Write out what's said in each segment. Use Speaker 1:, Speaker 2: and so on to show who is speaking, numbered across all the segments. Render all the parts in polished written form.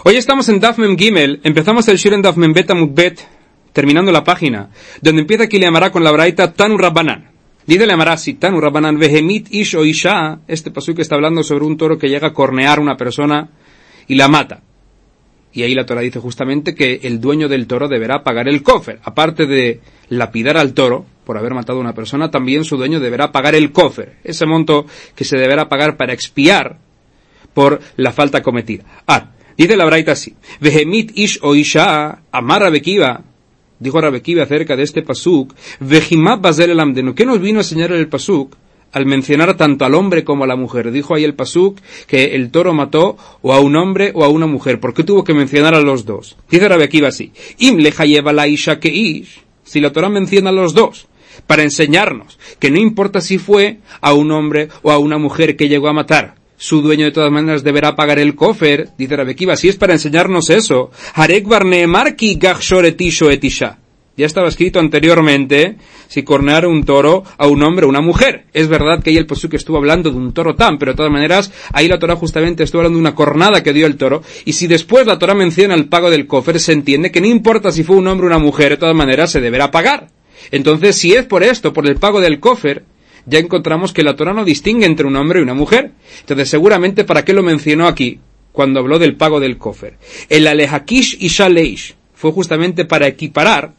Speaker 1: Hoy estamos en Daf Mem Gimel, empezamos el Shir en Daf Mem Bet Amud Bet, terminando la página, donde empieza aquí le llamará con la braita Tanu Rabbanan. Dice le llamará así, Tanu Rabbanan Vehemit Ish o Isha, este pasuk está hablando sobre un toro que llega a cornear a una persona y la mata. Y ahí la Torah dice justamente que el dueño del toro deberá pagar el kofer. Aparte de lapidar al toro por haber matado a una persona, también su dueño deberá pagar el kofer, ese monto que se deberá pagar para expiar por la falta cometida. Dice la braita así, Vehemit Ish o Isha, Amar Rabbi Akiva, dijo Rabbi Akiva acerca de este pasuk, Vehimab Bazel el Amdenu, ¿qué nos vino a enseñar el pasuk? Al mencionar tanto al hombre como a la mujer. Dijo ahí el pasuk que el toro mató o a un hombre o a una mujer. ¿Por qué tuvo que mencionar a los dos? Dice Rabbi Akiva así, Im lechayeva la isha que ish, si la Torah menciona a los dos, para enseñarnos que no importa si fue a un hombre o a una mujer que llegó a matar, su dueño de todas maneras deberá pagar el kofer. Dice Rabbi Akiva, si es para enseñarnos eso, Harek bar neemar ki gachshor etisho etisha. Ya estaba escrito anteriormente si cornear un toro a un hombre o una mujer. Es verdad que ahí el pasuk estuvo hablando de un toro tam, pero de todas maneras ahí la Torah justamente estuvo hablando de una cornada que dio el toro. Y si después la Torah menciona el pago del kofer, se entiende que no importa si fue un hombre o una mujer, de todas maneras se deberá pagar. Entonces, si es por esto, por el pago del kofer, ya encontramos que la Torah no distingue entre un hombre y una mujer. Entonces, seguramente, ¿para qué lo mencionó aquí cuando habló del pago del kofer? El alehakish y shaleish fue justamente para equiparar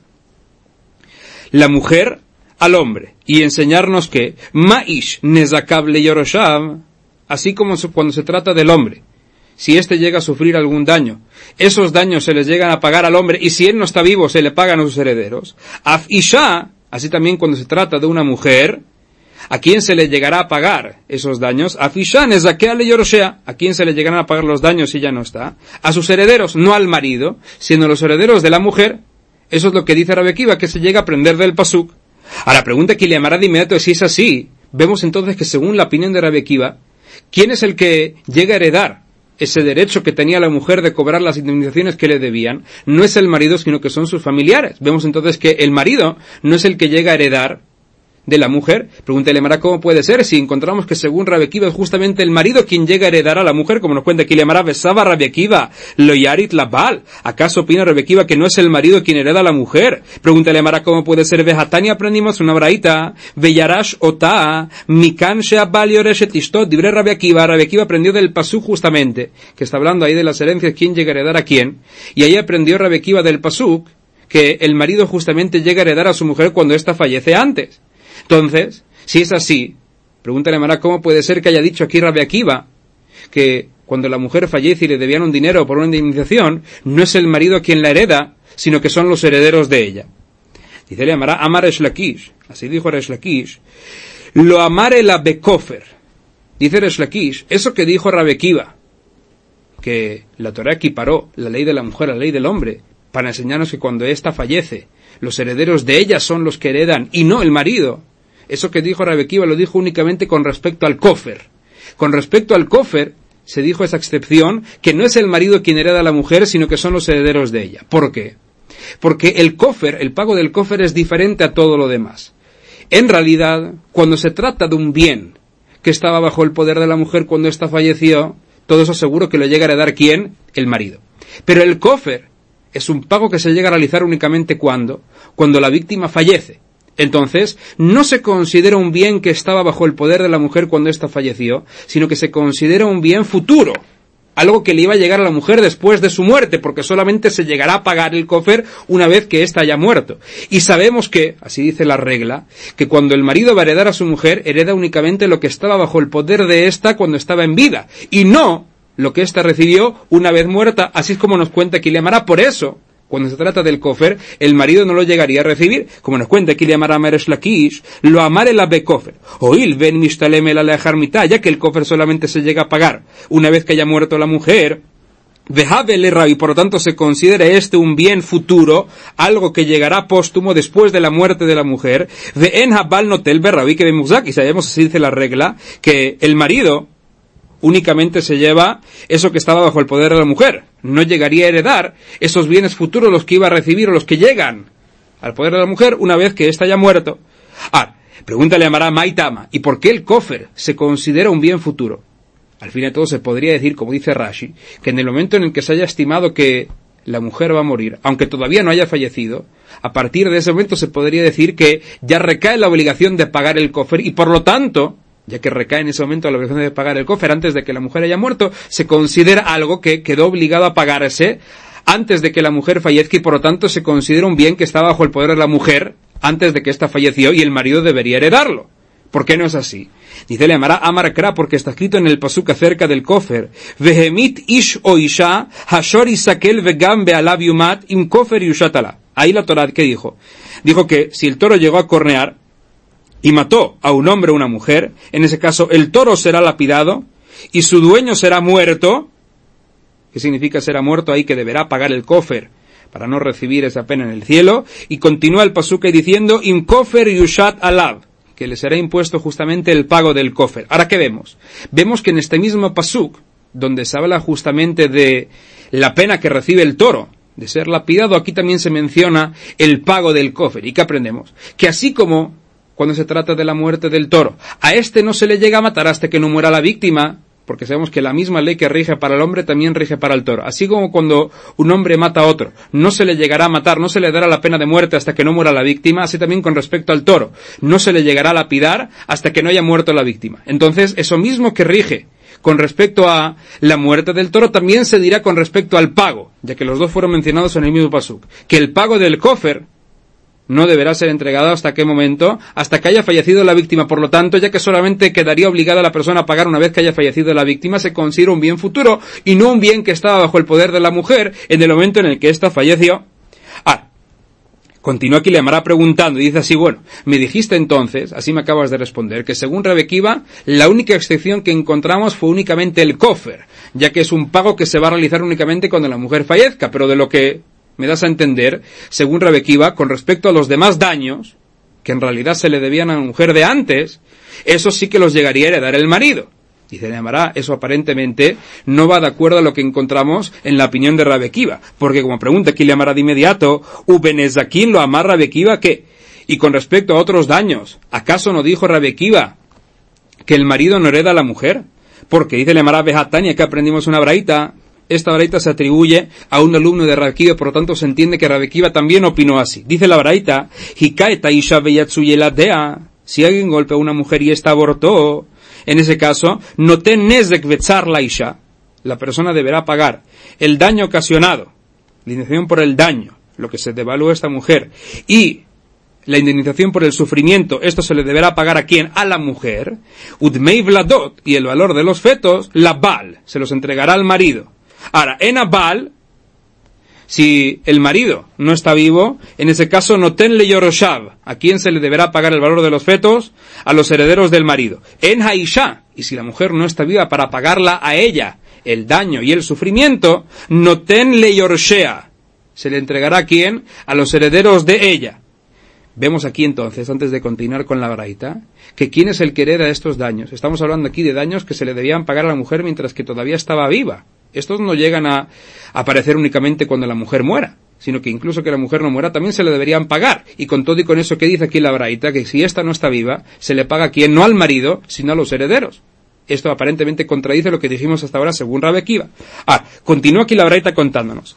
Speaker 1: la mujer al hombre y enseñarnos que Ma'ish nezakab le yoroshav, así como cuando se trata del hombre, si éste llega a sufrir algún daño, esos daños se les llegan a pagar al hombre y si él no está vivo se le pagan a sus herederos. Af isha, así también cuando se trata de una mujer, ¿a quién se le llegará a pagar esos daños? Af isha nezakab le yoroshea, ¿a quién se le llegarán a pagar los daños si ya no está? A sus herederos, no al marido, sino a los herederos de la mujer. Eso es lo que dice Rabbi Akiva, que se llega a aprender del pasuk. A la pregunta que le llamará de inmediato si es así, vemos entonces que según la opinión de Rabbi Akiva, ¿quién es el que llega a heredar ese derecho que tenía la mujer de cobrar las indemnizaciones que le debían? No es el marido, sino que son sus familiares. Vemos entonces que el marido no es el que llega a heredar de la mujer. Pregúntale Mara cómo puede ser si encontramos que según Rabbi Akiva es justamente el marido quien llega a heredar a la mujer, como nos cuenta aquí le Mara besaba Rabbi Akiva lo yarit la bal. ¿Acaso opina Rabbi Akiva que no es el marido quien hereda a la mujer? Pregúntale Mara cómo puede ser. Vejatani aprendimos una braita veyarash ota mikan sheabal yoreshet ishtot dibre Rabbi Akiva. Rabbi Akiva aprendió del pasuk justamente, que está hablando ahí de las herencias, quién llega a heredar a quién, y ahí aprendió Rabbi Akiva del pasuk que el marido justamente llega a heredar a su mujer cuando ésta fallece antes. Entonces, si es así, pregúntale a Mará cómo puede ser que haya dicho aquí Rabbi Akiva que cuando la mujer fallece y le debían un dinero por una indemnización, no es el marido quien la hereda, sino que son los herederos de ella. Dice le Mará Amar Resh Lakish, así dijo Resh Lakish, lo amare la bekofer. Dice Resh Lakish, eso que dijo Rabbi Akiva, que la Torah equiparó la ley de la mujer a la ley del hombre, para enseñarnos que cuando ésta fallece, los herederos de ella son los que heredan y no el marido. Eso que dijo Rabbi Akiva lo dijo únicamente con respecto al kofer. Con respecto al kofer, se dijo esa excepción, que no es el marido quien hereda a la mujer, sino que son los herederos de ella. ¿Por qué? Porque el kofer, el pago del kofer es diferente a todo lo demás. En realidad, cuando se trata de un bien que estaba bajo el poder de la mujer cuando ésta falleció, todo eso seguro que lo llega a heredar ¿quién? El marido. Pero el kofer es un pago que se llega a realizar únicamente cuando la víctima fallece. Entonces, no se considera un bien que estaba bajo el poder de la mujer cuando ésta falleció, sino que se considera un bien futuro, algo que le iba a llegar a la mujer después de su muerte, porque solamente se llegará a pagar el kofer una vez que ésta haya muerto. Y sabemos que, así dice la regla, que cuando el marido va a heredar a su mujer, hereda únicamente lo que estaba bajo el poder de ésta cuando estaba en vida, y no lo que ésta recibió una vez muerta, así es como nos cuenta aquí le llamará. Por eso, cuando se trata del kofer, el marido no lo llegaría a recibir, como nos cuenta aquí le llamará Meresh Lakish, lo amare la bekofer, oil ven mishtalem el alejar mitad, ya que el kofer solamente se llega a pagar una vez que haya muerto la mujer, y por lo tanto se considera este un bien futuro, algo que llegará póstumo después de la muerte de la mujer, y sabemos, así dice la regla, que el marido únicamente se lleva eso que estaba bajo el poder de la mujer. No llegaría a heredar esos bienes futuros los que iba a recibir o los que llegan al poder de la mujer una vez que ésta haya muerto. Pregúntale a Mará Maitama, ¿y por qué el kofer se considera un bien futuro? Al fin y al cabo se podría decir, como dice Rashi, que en el momento en el que se haya estimado que la mujer va a morir, aunque todavía no haya fallecido, a partir de ese momento se podría decir que ya recae la obligación de pagar el cofer y por lo tanto, ya que recae en ese momento la obligación de pagar el cofer antes de que la mujer haya muerto, se considera algo que quedó obligado a pagarse antes de que la mujer fallezca y por lo tanto se considera un bien que está bajo el poder de la mujer antes de que ésta falleció y el marido debería heredarlo. ¿Por qué no es así? Dice le amará Amar Kra porque está escrito en el pasuk acerca del kofer. Vehemit ish o isha hashor isakel vegam bealav yumat im kofer yushatala. Ahí la Torah, ¿qué dijo? Dijo que si el toro llegó a cornear y mató a un hombre o una mujer, en ese caso el toro será lapidado y su dueño será muerto. ¿Qué significa será muerto? Ahí que deberá pagar el kofer para no recibir esa pena en el cielo. Y continúa el pasuk diciendo im kofer yushat alav, que le será impuesto justamente el pago del kofer. Ahora, ¿qué vemos? Vemos que en este mismo pasuk, donde se habla justamente de la pena que recibe el toro, de ser lapidado, aquí también se menciona el pago del kofer. ¿Y qué aprendemos? Que así como cuando se trata de la muerte del toro, a este no se le llega a matar hasta que no muera la víctima, porque sabemos que la misma ley que rige para el hombre también rige para el toro. Así como cuando un hombre mata a otro, no se le llegará a matar, no se le dará la pena de muerte hasta que no muera la víctima, así también con respecto al toro, no se le llegará a lapidar hasta que no haya muerto la víctima. Entonces, eso mismo que rige con respecto a la muerte del toro, también se dirá con respecto al pago, ya que los dos fueron mencionados en el mismo pasuk, que el pago del kofer no deberá ser entregado hasta qué momento, hasta que haya fallecido la víctima. Por lo tanto, ya que solamente quedaría obligada la persona a pagar una vez que haya fallecido la víctima, se considera un bien futuro y no un bien que estaba bajo el poder de la mujer en el momento en el que ésta falleció. Continúa aquí le amará preguntando y dice así, bueno, me dijiste entonces, así me acabas de responder, que según Rabbi Akiva, la única excepción que encontramos fue únicamente el kofer, ya que es un pago que se va a realizar únicamente cuando la mujer fallezca, pero de lo que me das a entender, según Rabbi Akiva, con respecto a los demás daños, que en realidad se le debían a la mujer de antes, eso sí que los llegaría a heredar el marido. Dice le amará, eso aparentemente no va de acuerdo a lo que encontramos en la opinión de Rabbi Akiva, porque como pregunta aquí le amará de inmediato, ¿Ubenezakin lo amar Rabbi Akiva qué? Y con respecto a otros daños, ¿acaso no dijo Rabbi Akiva que el marido no hereda a la mujer? Porque dice le amará Bejatania que aprendimos una braita. Esta braita se atribuye a un alumno de Rabbi Akiva, por lo tanto se entiende que Rabbi Akiva también opinó así. Dice la braita, si alguien golpea a una mujer y ésta abortó, en ese caso, no ten nezek betzar la isha, la persona deberá pagar el daño ocasionado, la indemnización por el daño, lo que se devalúa a esta mujer, y la indemnización por el sufrimiento, esto se le deberá pagar a quién, a la mujer, udmei vladot, y el valor de los fetos, la bal, se los entregará al marido. Ahora, en Abal, si el marido no está vivo, en ese caso no tenle yoroshav, ¿a quién se le deberá pagar el valor de los fetos? A los herederos del marido. En Haisha, y si la mujer no está viva para pagarla a ella, el daño y el sufrimiento, no tenle yorshea, se le entregará a quién? A los herederos de ella. Vemos aquí entonces, antes de continuar con la braita, que quién es el que hereda estos daños. Estamos hablando aquí de daños que se le debían pagar a la mujer mientras que todavía estaba viva. Estos no llegan a aparecer únicamente cuando la mujer muera, sino que incluso que la mujer no muera también se le deberían pagar. Y con todo y con eso que dice aquí la braita, que si esta no está viva, se le paga a quien, no al marido, sino a los herederos. Esto aparentemente contradice lo que dijimos hasta ahora según Rabbi Akiva. Continúa aquí la braita contándonos.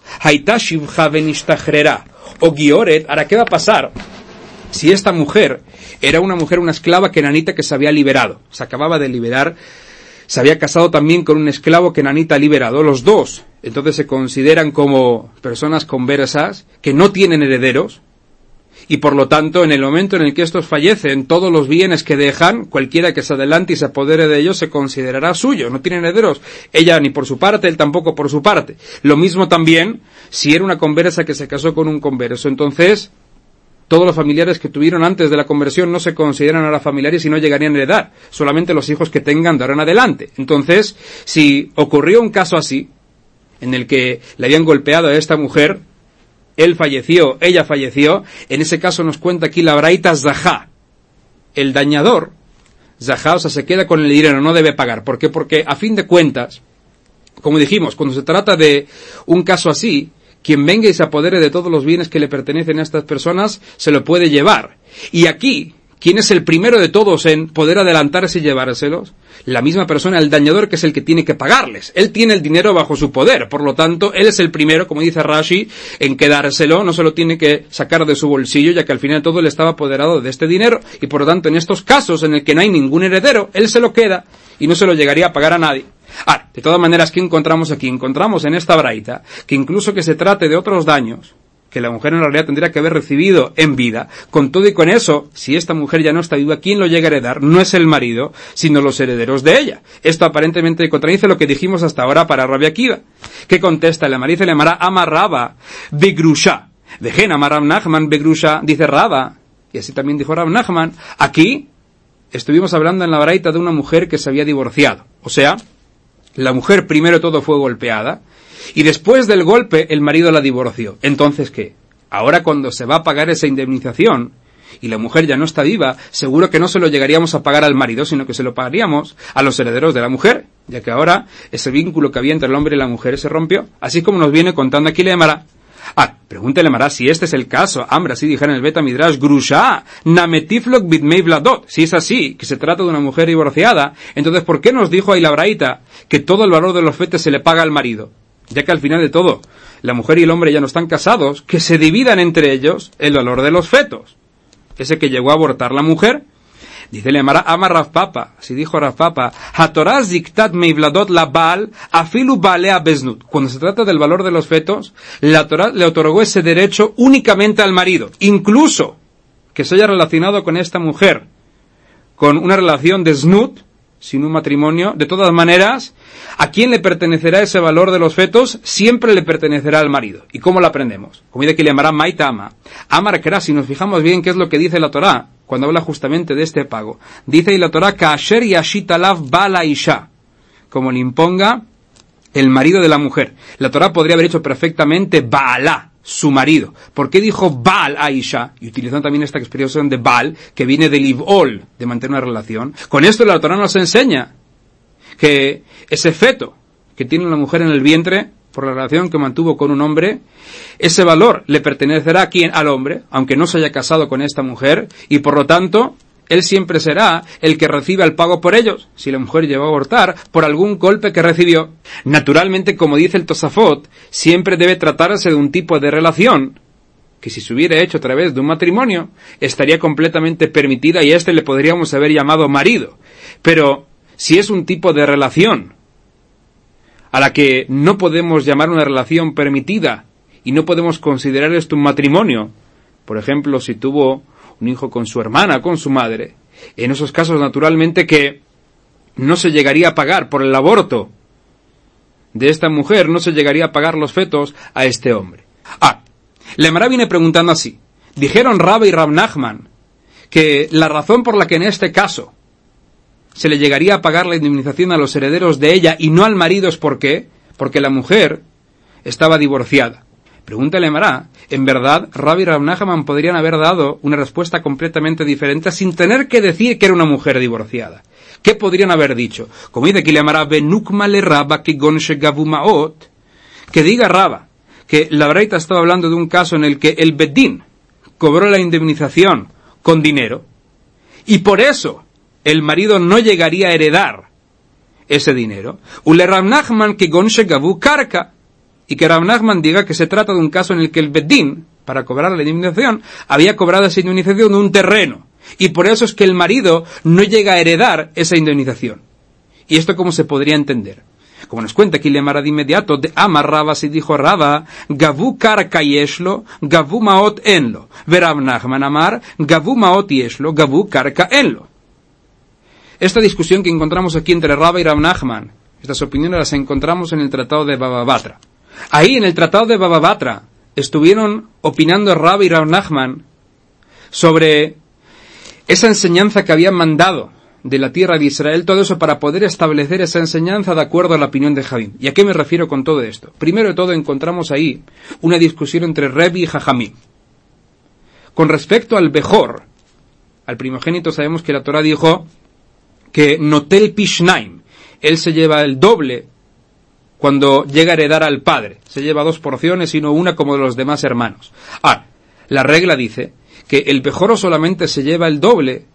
Speaker 1: O Gioret, ahora ¿qué va a pasar si esta mujer era una mujer, una esclava kenanita que se había liberado? Se acababa de liberar. Se había casado también con un esclavo kenanita liberado, los dos. Entonces se consideran como personas conversas que no tienen herederos y por lo tanto en el momento en el que estos fallecen, todos los bienes que dejan, cualquiera que se adelante y se apodere de ellos se considerará suyo, no tienen herederos. Ella ni por su parte, él tampoco por su parte. Lo mismo también si era una conversa que se casó con un converso. Entonces todos los familiares que tuvieron antes de la conversión no se consideran ahora familiares y no llegarían a heredar. Solamente los hijos que tengan de ahora en adelante. Entonces, si ocurrió un caso así, en el que le habían golpeado a esta mujer, él falleció, ella falleció, en ese caso nos cuenta aquí la braita Zahá. El dañador, Zahá, o sea, se queda con el dinero, no debe pagar. ¿Por qué? Porque a fin de cuentas, como dijimos, cuando se trata de un caso así, quien venga y se apodere de todos los bienes que le pertenecen a estas personas, se lo puede llevar. Y aquí, ¿quién es el primero de todos en poder adelantarse y llevárselos? La misma persona, el dañador, que es el que tiene que pagarles. Él tiene el dinero bajo su poder, por lo tanto, él es el primero, como dice Rashi, en quedárselo, no se lo tiene que sacar de su bolsillo, ya que al final todo él estaba apoderado de este dinero, y por lo tanto, en estos casos en el que no hay ningún heredero, él se lo queda, y no se lo llegaría a pagar a nadie. De todas maneras, ¿qué encontramos aquí? Encontramos en esta braita que incluso que se trate de otros daños que la mujer en realidad tendría que haber recibido en vida, con todo y con eso, si esta mujer ya no está viva, ¿quién lo llega a heredar? No es el marido, sino los herederos de ella. Esto aparentemente contradice lo que dijimos hasta ahora para Rabbi Akiva. ¿Qué contesta? La Mariza le amará amarraba begrusha. Dejen amar Rav Nachman begrusha, dice Raba, y así también dijo Rav Nachman. Aquí estuvimos hablando en la braita de una mujer que se había divorciado. O sea, la mujer primero todo fue golpeada, y después del golpe el marido la divorció. Entonces, ¿qué? Ahora cuando se va a pagar esa indemnización y la mujer ya no está viva, seguro que no se lo llegaríamos a pagar al marido, sino que se lo pagaríamos a los herederos de la mujer, ya que ahora ese vínculo que había entre el hombre y la mujer se rompió. Así como nos viene contando aquí Lemara. Pregúntele Mará si este es el caso. Ambra, así dijera en el Beta Midrash, Grusha, Nametiflok Bitmei Vladot. Si es así, que se trata de una mujer divorciada, entonces ¿por qué nos dijo ahí la braita que todo el valor de los fetos se le paga al marido? Ya que al final de todo, la mujer y el hombre ya no están casados, que se dividan entre ellos el valor de los fetos. Ese que llegó a abortar la mujer. Dice Lemara, ama Rav Papa, así dijo Rav Papa, Hatorah ziktat meivladot la Baal, afilu Baalea beznut. Cuando se trata del valor de los fetos, la Torah le otorgó ese derecho únicamente al marido, incluso que se haya relacionado con esta mujer, con una relación de znut, sin un matrimonio. De todas maneras, ¿a quién le pertenecerá ese valor de los fetos? Siempre le pertenecerá al marido. ¿Y cómo lo aprendemos? Como dice que le llamará Maitama. Amar Kera, si nos fijamos bien qué es lo que dice la Torá, cuando habla justamente de este pago. Dice y la Torá, Kasher yashit alav bala isha, como le imponga el marido de la mujer. La Torá podría haber hecho perfectamente Baalá, su marido. ¿Por qué dijo Baal a Isha? Y utilizando también esta expresión de Baal, que viene de Livol, de mantener una relación. Con esto la Torá nos enseña que ese feto que tiene una mujer en el vientre, por la relación que mantuvo con un hombre, ese valor le pertenecerá a quien, al hombre, aunque no se haya casado con esta mujer, y por lo tanto, él siempre será el que reciba el pago por ellos, si la mujer llegó a abortar, por algún golpe que recibió. Naturalmente, como dice el Tosafot, siempre debe tratarse de un tipo de relación que si se hubiera hecho a través de un matrimonio, estaría completamente permitida y a este le podríamos haber llamado marido. Pero, si es un tipo de relación a la que no podemos llamar una relación permitida y no podemos considerar esto un matrimonio, por ejemplo, si tuvo un hijo con su hermana, con su madre, en esos casos naturalmente que no se llegaría a pagar por el aborto de esta mujer, no se llegaría a pagar los fetos a este hombre. La Emara viene preguntando así. Dijeron Rabba y Rav Nachman que la razón por la que en este caso se le llegaría a pagar la indemnización a los herederos de ella y no al marido es ¿por qué? Porque la mujer estaba divorciada. Pregúntale a Mará, en verdad, Rabbi y Rav Nachman podrían haber dado una respuesta completamente diferente sin tener que decir que era una mujer divorciada. ¿Qué podrían haber dicho? Como dice aquí le Mará, Benukma le Rabba que gonshe gavu maot, que diga Rabba que la braita estaba hablando de un caso en el que el Bedín cobró la indemnización con dinero y por eso el marido no llegaría a heredar ese dinero. Ule Rav Nachman que gonshe gavu karka, y que Rav Nachman diga que se trata de un caso en el que el Bedín, para cobrar la indemnización, había cobrado esa indemnización de un terreno, y por eso es que el marido no llega a heredar esa indemnización. ¿Y esto cómo se podría entender? Como nos cuenta aquí Lemara de inmediato, de Amar Raba se dijo Raba, Gavu karka yeshlo, Gavu maot enlo, ve Rav Nachman Amar, Gavu maot yeshlo, Gavu karka enlo. Esta discusión que encontramos aquí entre Raba y Rav Nachman, estas opiniones las encontramos en el Tratado de Baba Batra. Ahí en el Tratado de Baba Batra estuvieron opinando Rabba y Rav Nachman sobre esa enseñanza que habían mandado de la tierra de Israel, todo eso para poder establecer esa enseñanza de acuerdo a la opinión de Jajamim. ¿Y a qué me refiero con todo esto? Primero de todo encontramos ahí una discusión entre Rebbe y Jajamim. Con respecto al Bejor, al primogénito, sabemos que la Torah dijo que Notel Pishnaim, él se lleva el doble cuando llega a heredar al padre. Se lleva 2 porciones y no una como de los demás hermanos. La regla dice que el Bejoro solamente se lleva el doble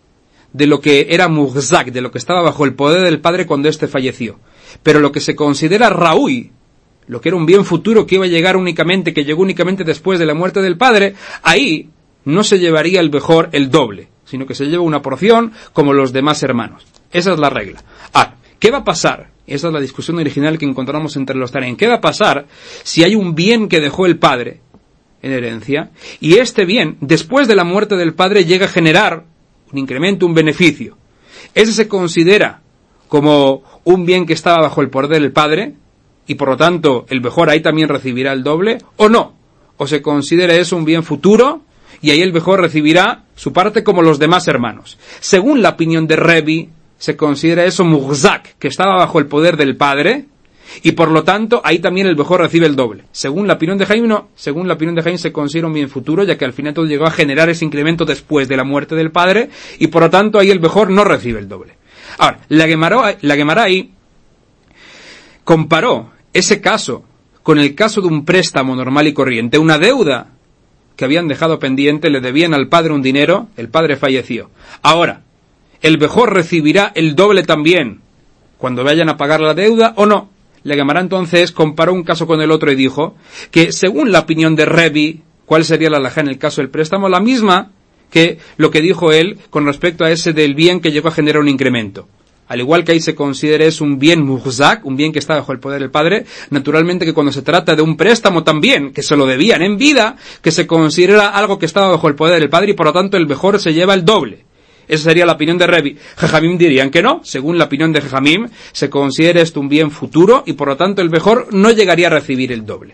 Speaker 1: de lo que era muhzak, de lo que estaba bajo el poder del padre cuando éste falleció. Pero lo que se considera raúi, lo que era un bien futuro que iba a llegar únicamente, que llegó únicamente después de la muerte del padre, ahí no se llevaría el mejor el doble, sino que se lleva una porción como los demás hermanos. Esa es la regla. ¿Qué va a pasar? Esa es la discusión original que encontramos entre los Tanaim. ¿Qué va a pasar si hay un bien que dejó el padre en herencia y este bien, después de la muerte del padre, llega a generar un incremento, un beneficio? ¿Ese se considera como un bien que estaba bajo el poder del padre y por lo tanto el mejor ahí también recibirá el doble o no? ¿O se considera eso un bien futuro y ahí el mejor recibirá su parte como los demás hermanos? Según la opinión de Rebbe, se considera eso muhzak, que estaba bajo el poder del padre, y por lo tanto ahí también el mejor recibe el doble. Según la opinión de Jaim, no. Según la opinión de Jaim se considera un bien futuro, ya que al final todo llegó a generar ese incremento después de la muerte del padre, y por lo tanto ahí el mejor no recibe el doble. Ahora, la Gemara ahí comparó ese caso con el caso de un préstamo normal y corriente, una deuda que habían dejado pendiente, le debían al padre un dinero, el padre falleció. Ahora, ¿el mejor recibirá el doble también cuando vayan a pagar la deuda o no? La Gemara entonces comparó un caso con el otro y dijo que según la opinión de Rebbe, ¿cuál sería la halajá en el caso del préstamo? La misma que lo que dijo él con respecto a ese del bien que llegó a generar un incremento. Al igual que ahí se considera es un bien muhzak, un bien que está bajo el poder del padre, naturalmente que cuando se trata de un préstamo también, que se lo debían en vida, que se considera algo que estaba bajo el poder del padre y por lo tanto el mejor se lleva el doble. Esa sería la opinión de Rebbe. Jajamim dirían que no. Según la opinión de Jajamim, se considera esto un bien futuro y por lo tanto el mejor no llegaría a recibir el doble.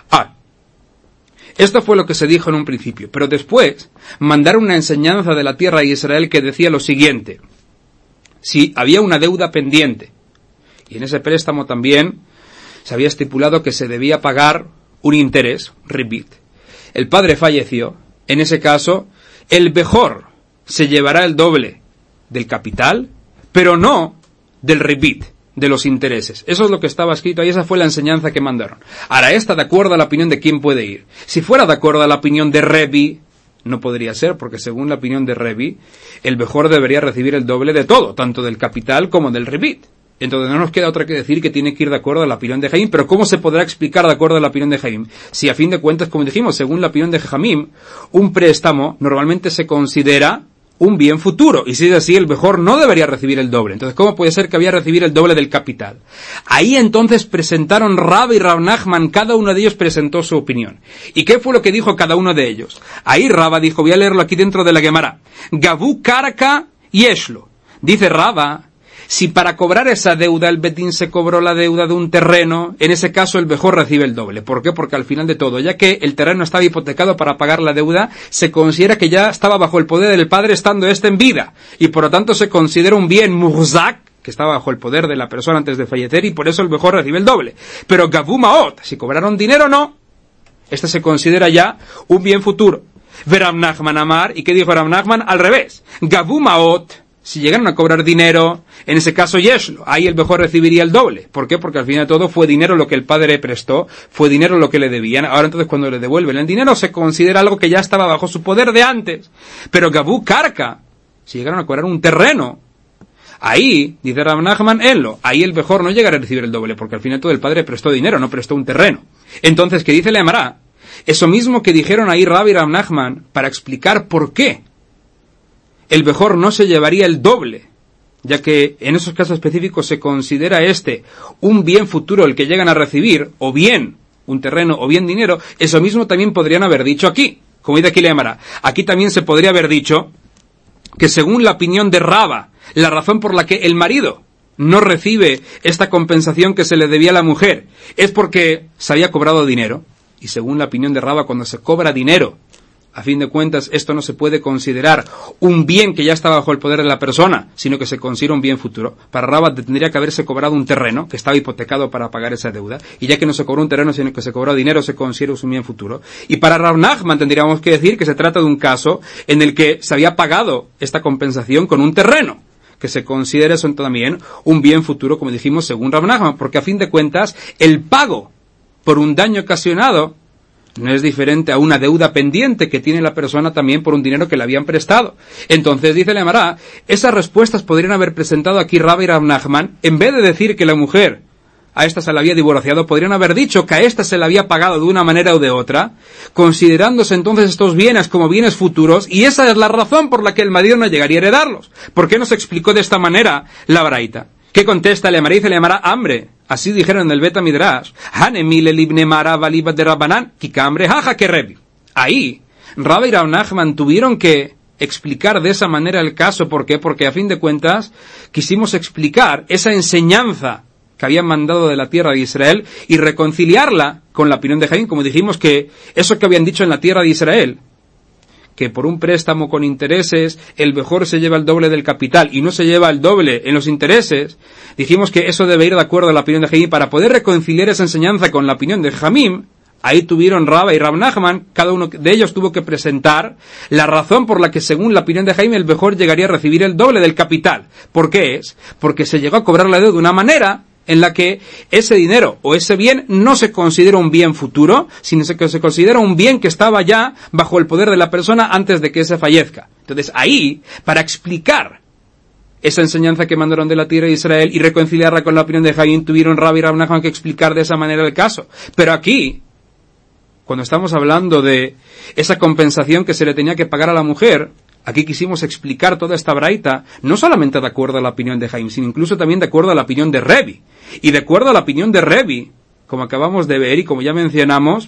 Speaker 1: Esto fue lo que se dijo en un principio. Pero después mandaron una enseñanza de la tierra de Israel que decía lo siguiente. Si había una deuda pendiente y en ese préstamo también se había estipulado que se debía pagar un interés, ribit. El padre falleció. En ese caso, el mejor se llevará el doble del capital, pero no del ribit, de los intereses. Eso es lo que estaba escrito ahí, esa fue la enseñanza que mandaron. Ahora, esta de acuerdo a la opinión de quién puede ir. Si fuera de acuerdo a la opinión de Rebbe, no podría ser, porque según la opinión de Rebbe, el mejor debería recibir el doble de todo, tanto del capital como del ribit. Entonces no nos queda otra que decir que tiene que ir de acuerdo a la opinión de Jaim, pero ¿cómo se podrá explicar de acuerdo a la opinión de Jaim? Si a fin de cuentas, como dijimos, según la opinión de Jaim, un préstamo normalmente se considera un bien futuro, y si es así, el mejor no debería recibir el doble. Entonces, ¿cómo puede ser que había recibir el doble del capital? Ahí entonces presentaron Rava y Rav Nachman, cada uno de ellos presentó su opinión. ¿Y qué fue lo que dijo cada uno de ellos? Ahí Rava dijo, voy a leerlo aquí dentro de la Gemara, Gabu Karka Yeshlo. Dice Rava, si para cobrar esa deuda el Betín se cobró la deuda de un terreno, en ese caso el mejor recibe el doble. ¿Por qué? Porque al final de todo, ya que el terreno estaba hipotecado para pagar la deuda, se considera que ya estaba bajo el poder del padre estando éste en vida. Y por lo tanto se considera un bien muhzak, que estaba bajo el poder de la persona antes de fallecer, y por eso el mejor recibe el doble. Pero Gabu Maot, si cobraron dinero no, este se considera ya un bien futuro. Rav Nachman Amar, ¿y qué dijo Rav Nachman? Al revés. Gabu Maot, si llegaron a cobrar dinero, en ese caso Yeshlo, ahí el mejor recibiría el doble. ¿Por qué? Porque al final de todo fue dinero lo que el padre prestó, fue dinero lo que le debían. Ahora entonces cuando le devuelven el dinero se considera algo que ya estaba bajo su poder de antes. Pero Gabu Karka, si llegaron a cobrar un terreno, ahí, dice Rav Nachman, ahí el mejor no llegará a recibir el doble, porque al final todo el padre prestó dinero, no prestó un terreno. Entonces, ¿qué dice la Gemara? Eso mismo que dijeron ahí Rava y Rav Nachman, para explicar por qué el mejor no se llevaría el doble, ya que en esos casos específicos se considera un bien futuro el que llegan a recibir, o bien un terreno, o bien dinero. Eso mismo también podrían haber dicho aquí, como dice aquí la Gemara. Aquí también se podría haber dicho que según la opinión de Rava, la razón por la que el marido no recibe esta compensación que se le debía a la mujer es porque se había cobrado dinero, y según la opinión de Rava, cuando se cobra dinero, a fin de cuentas, esto no se puede considerar un bien que ya está bajo el poder de la persona, sino que se considera un bien futuro. Para Rava tendría que haberse cobrado un terreno que estaba hipotecado para pagar esa deuda, y ya que no se cobró un terreno, sino que se cobró dinero, se considera un bien futuro. Y para Rav Nachman tendríamos que decir que se trata de un caso en el que se había pagado esta compensación con un terreno, que se considera eso también un bien futuro, como dijimos, según Rav Nachman, porque a fin de cuentas, el pago por un daño ocasionado no es diferente a una deuda pendiente que tiene la persona también por un dinero que le habían prestado. Entonces, dice la Gemara, esas respuestas podrían haber presentado aquí Rabba y Rav Nachman, en vez de decir que la mujer a esta se la había divorciado, podrían haber dicho que a esta se la había pagado de una manera o de otra, considerándose entonces estos bienes como bienes futuros, y esa es la razón por la que el marido no llegaría a heredarlos. ¿Por qué no se explicó de esta manera la braita? ¿Qué contesta el Emara? Dice el Emara, hambre. Así dijeron en el Beta Midrash, Hanemile libne mara valibat de Rabbanan, kikambre jaja que rebi. Ahí, Rabba y Rav Nachman tuvieron que explicar de esa manera el caso. ¿Por qué? Porque a fin de cuentas quisimos explicar esa enseñanza que habían mandado de la tierra de Israel y reconciliarla con la opinión de Jaim, como dijimos que eso que habían dicho en la tierra de Israel, que por un préstamo con intereses el mejor se lleva el doble del capital y no se lleva el doble en los intereses, dijimos que eso debe ir de acuerdo a la opinión de Jaim. Para poder reconciliar esa enseñanza con la opinión de Jamim, ahí tuvieron Rabba y Rav Nachman, cada uno de ellos tuvo que presentar la razón por la que según la opinión de Jaim el mejor llegaría a recibir el doble del capital. ¿Por qué es? Porque se llegó a cobrar la deuda de una manera en la que ese dinero o ese bien no se considera un bien futuro, sino que se considera un bien que estaba ya bajo el poder de la persona antes de que se fallezca. Entonces ahí, para explicar esa enseñanza que mandaron de la tierra de Israel y reconciliarla con la opinión de Jaim, tuvieron Rabba y Rav Nachman que explicar de esa manera el caso. Pero aquí, cuando estamos hablando de esa compensación que se le tenía que pagar a la mujer, aquí quisimos explicar toda esta braita, no solamente de acuerdo a la opinión de Jaim, sino incluso también de acuerdo a la opinión de Revi. Y de acuerdo a la opinión de Revi, como acabamos de ver y como ya mencionamos,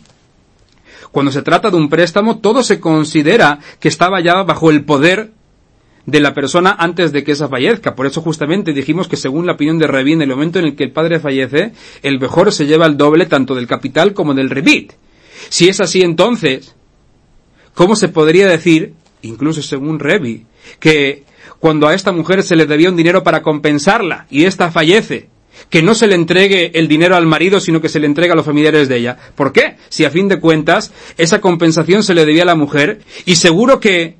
Speaker 1: cuando se trata de un préstamo, todo se considera que estaba ya bajo el poder de la persona antes de que esa fallezca. Por eso justamente dijimos que según la opinión de Revi, en el momento en el que el padre fallece, el mejor se lleva el doble tanto del capital como del rebit. Si es así, entonces, ¿cómo se podría decir, incluso según Revi, que cuando a esta mujer se le debía un dinero para compensarla y ésta fallece, que no se le entregue el dinero al marido, sino que se le entregue a los familiares de ella? ¿Por qué? Si a fin de cuentas esa compensación se le debía a la mujer, y seguro que,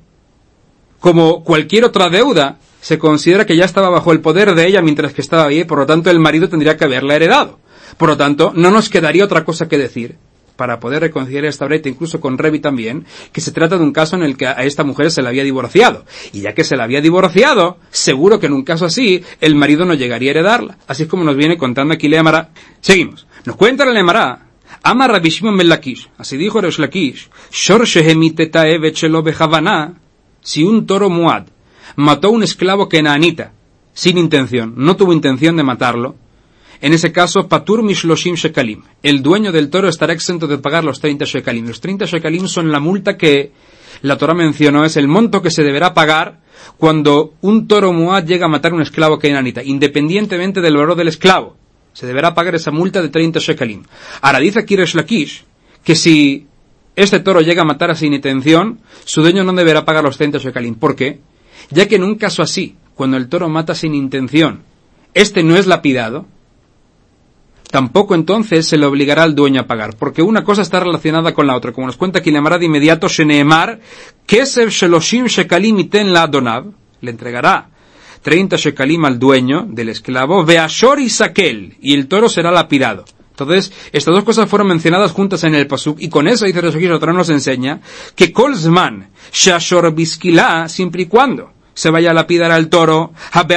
Speaker 1: como cualquier otra deuda, se considera que ya estaba bajo el poder de ella mientras que estaba ahí, por lo tanto el marido tendría que haberla heredado. Por lo tanto, no nos quedaría otra cosa que decir, para poder reconciliar esta brecha, incluso con Revi también, que se trata de un caso en el que a esta mujer se la había divorciado. Y ya que se la había divorciado, seguro que en un caso así, el marido no llegaría a heredarla. Así es como nos viene contando aquí la Emara. Seguimos. Nos cuenta la Emara. Amar Rabbi Shimon ben Lakish. Así dijo Resh Lakish. Shor shehemiteta evet shelo behavana. Si un toro muad mató a un esclavo kenaanita, sin intención, no tuvo intención de matarlo, en ese caso, patur mishloshim shekalim. El dueño del toro estará exento de pagar los 30 shekalim. Los 30 shekalim son la multa que la Torah mencionó, es el monto que se deberá pagar cuando un toro muad llega a matar a un esclavo kenaanita, independientemente del valor del esclavo. Se deberá pagar esa multa de 30 shekalim. Ahora dice aquí Resh Lakish que si este toro llega a matar sin intención, su dueño no deberá pagar los 30 shekalim. ¿Por qué? Ya que en un caso así, cuando el toro mata sin intención, este no es lapidado, tampoco entonces se le obligará al dueño a pagar, porque una cosa está relacionada con la otra. Como nos cuenta aquí la Emara de inmediato, Sheneemar, Kesev Sheloshim Shekalim iten la Adonav, le entregará 30 shekalim al dueño del esclavo, Veashor y Sakel, y el toro será lapidado. Entonces, estas dos cosas fueron mencionadas juntas en el pasuk, y con eso dice Resh Lakish, otra nos enseña que Kol Zman Shashor Biskila, siempre y cuando se vaya a lapidar al toro,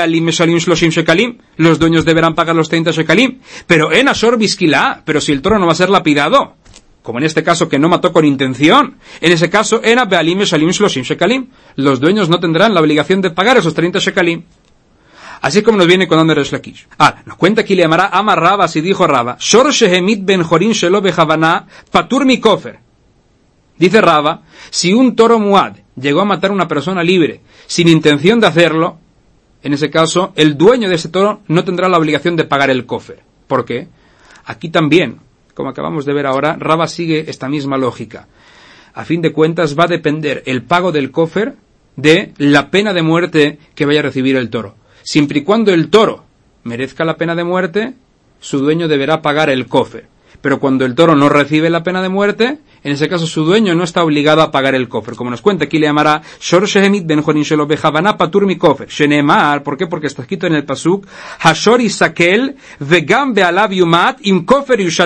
Speaker 1: los dueños deberán pagar los 30 shekalim. Pero en Ashor Biskila, pero si el toro no va a ser lapidado, como en este caso que no mató con intención, en ese caso, en Abealim Shalim Shloshim shekalim, los dueños no tendrán la obligación de pagar esos 30 shekalim. Así es como nos viene con Resh Lakish. Nos cuenta aquí le llamará Ama Raba, así dijo Raba, Shor Shehemit ben Jorin Shelo Behavana Patur mi Kofer. Dice Raba, si un toro muad llegó a matar a una persona libre sin intención de hacerlo, en ese caso, el dueño de ese toro no tendrá la obligación de pagar el kofer. ¿Por qué? Aquí también, como acabamos de ver ahora, Raba sigue esta misma lógica. A fin de cuentas, va a depender el pago del kofer de la pena de muerte que vaya a recibir el toro. Siempre y cuando el toro merezca la pena de muerte, su dueño deberá pagar el kofer. Pero cuando el toro no recibe la pena de muerte, en ese caso su dueño no está obligado a pagar el kofer. Como nos cuenta aquí le llamará Shor Shehemit ben Jorin Shelo Behavana Patur mi kofer. Sheneemar, ¿por qué? Porque está escrito en el pasuk Hashor Isakel Vegam Bealav Yumat Im Kofer Yushatala.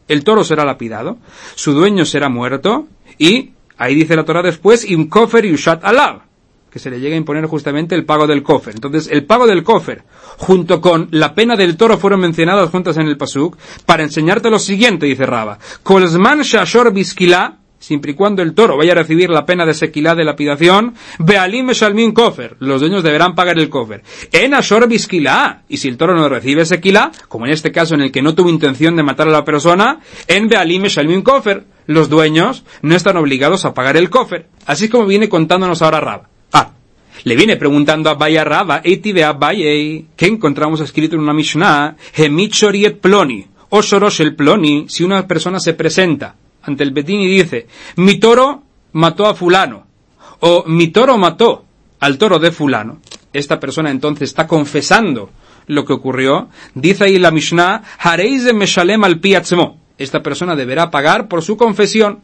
Speaker 1: el toro será lapidado, su dueño será muerto, y ahí dice la Torá después, im kofer yushat alav, que se le llega a imponer justamente el pago del kofer. Entonces, el pago del kofer, junto con la pena del toro, fueron mencionadas juntas en el pasuk, para enseñarte lo siguiente, dice Raba, kolzman shashor biskila, siempre y cuando el toro vaya a recibir la pena de sequilá de lapidación, bealim meshalmin kofer, los dueños deberán pagar el kofer. En ashor biskilá, y si el toro no recibe sequilá, como en este caso en el que no tuvo intención de matar a la persona, en bealim meshalmin kofer, los dueños no están obligados a pagar el kofer. Así es como viene contándonos ahora Rab. Le viene preguntando a Abaye Raba, Eiti de Abaye, que encontramos escrito en una Mishnah, Hemit shoriet ploni, o shorosh el ploni, si una persona se presenta ante el Betín y dice, mi toro mató a fulano, o mi toro mató al toro de fulano, esta persona entonces está confesando lo que ocurrió, dice ahí la Mishnah, hareis de meshalem al piatzmo, esta persona deberá pagar por su confesión.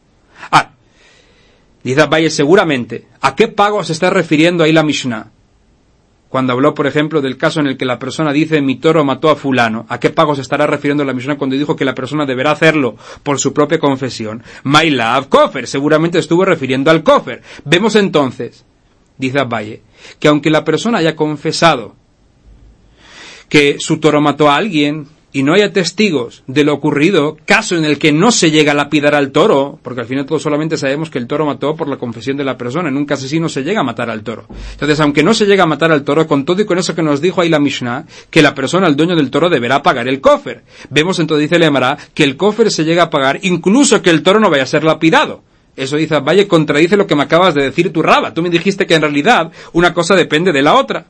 Speaker 1: Dice Abaye seguramente, ¿a qué pago se está refiriendo ahí la Mishnah? Cuando habló, por ejemplo, del caso en el que la persona dice, mi toro mató a fulano, ¿a qué pago se estará refiriendo la Mishnah cuando dijo que la persona deberá hacerlo por su propia confesión? My love kofer, seguramente estuvo refiriendo al kofer. Vemos entonces, dice Abaye, que aunque la persona haya confesado que su toro mató a alguien, y no haya testigos de lo ocurrido, caso en el que no se llega a lapidar al toro, porque al final todos solamente sabemos que el toro mató por la confesión de la persona, en un caso así no se llega a matar al toro. Entonces, aunque no se llega a matar al toro, con todo y con eso que nos dijo ahí la Mishnah, que la persona, el dueño del toro, deberá pagar el kofer. Vemos entonces, dice el Emara, que el kofer se llega a pagar, incluso que el toro no vaya a ser lapidado. Eso, dice Abaye, contradice lo que me acabas de decir tu Raba. Tú me dijiste que en realidad una cosa depende de la otra.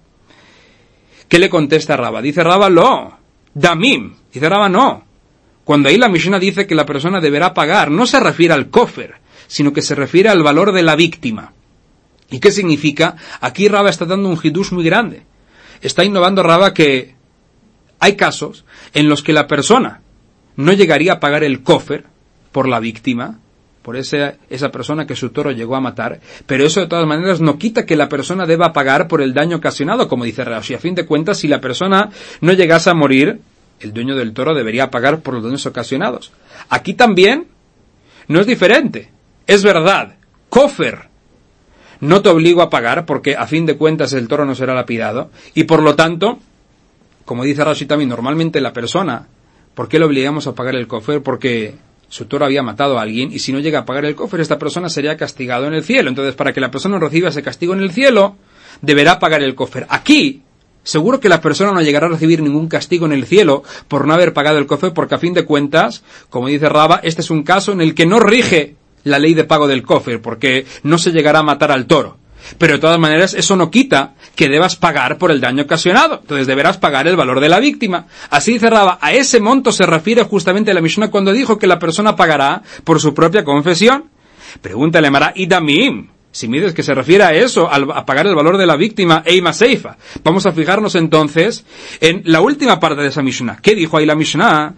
Speaker 1: ¿Qué le contesta Raba? Dice Raba, lo Damim, dice Raba, no. Cuando ahí la Mishnah dice que la persona deberá pagar, no se refiere al kofer, sino que se refiere al valor de la víctima. ¿Y qué significa? Aquí Raba está dando un hidush muy grande. Está innovando Raba que hay casos en los que la persona no llegaría a pagar el kofer por la víctima, por esa persona que su toro llegó a matar, pero eso de todas maneras no quita que la persona deba pagar por el daño ocasionado, como dice Rashi. A fin de cuentas, si la persona no llegase a morir, el dueño del toro debería pagar por los daños ocasionados. Aquí también no es diferente. Es verdad, kofer no te obligo a pagar porque a fin de cuentas el toro no será lapidado, y por lo tanto, como dice Rashi también, normalmente la persona, ¿por qué le obligamos a pagar el kofer? Porque su toro había matado a alguien, y si no llega a pagar el kofer, esta persona sería castigado en el cielo. Entonces, para que la persona reciba ese castigo en el cielo, deberá pagar el kofer. Aquí, seguro que la persona no llegará a recibir ningún castigo en el cielo por no haber pagado el kofer, porque a fin de cuentas, como dice Raba, este es un caso en el que no rige la ley de pago del kofer, porque no se llegará a matar al toro. Pero de todas maneras, eso no quita que debas pagar por el daño ocasionado. Entonces deberás pagar el valor de la víctima. Así dice Raba, a ese monto se refiere justamente la Mishnah cuando dijo que la persona pagará por su propia confesión. Pregúntale, Mara, y Damim, si me dices que se refiere a eso, a pagar el valor de la víctima, Eima Seifa. Vamos a fijarnos entonces en la última parte de esa Mishnah. ¿Qué dijo ahí la Mishnah?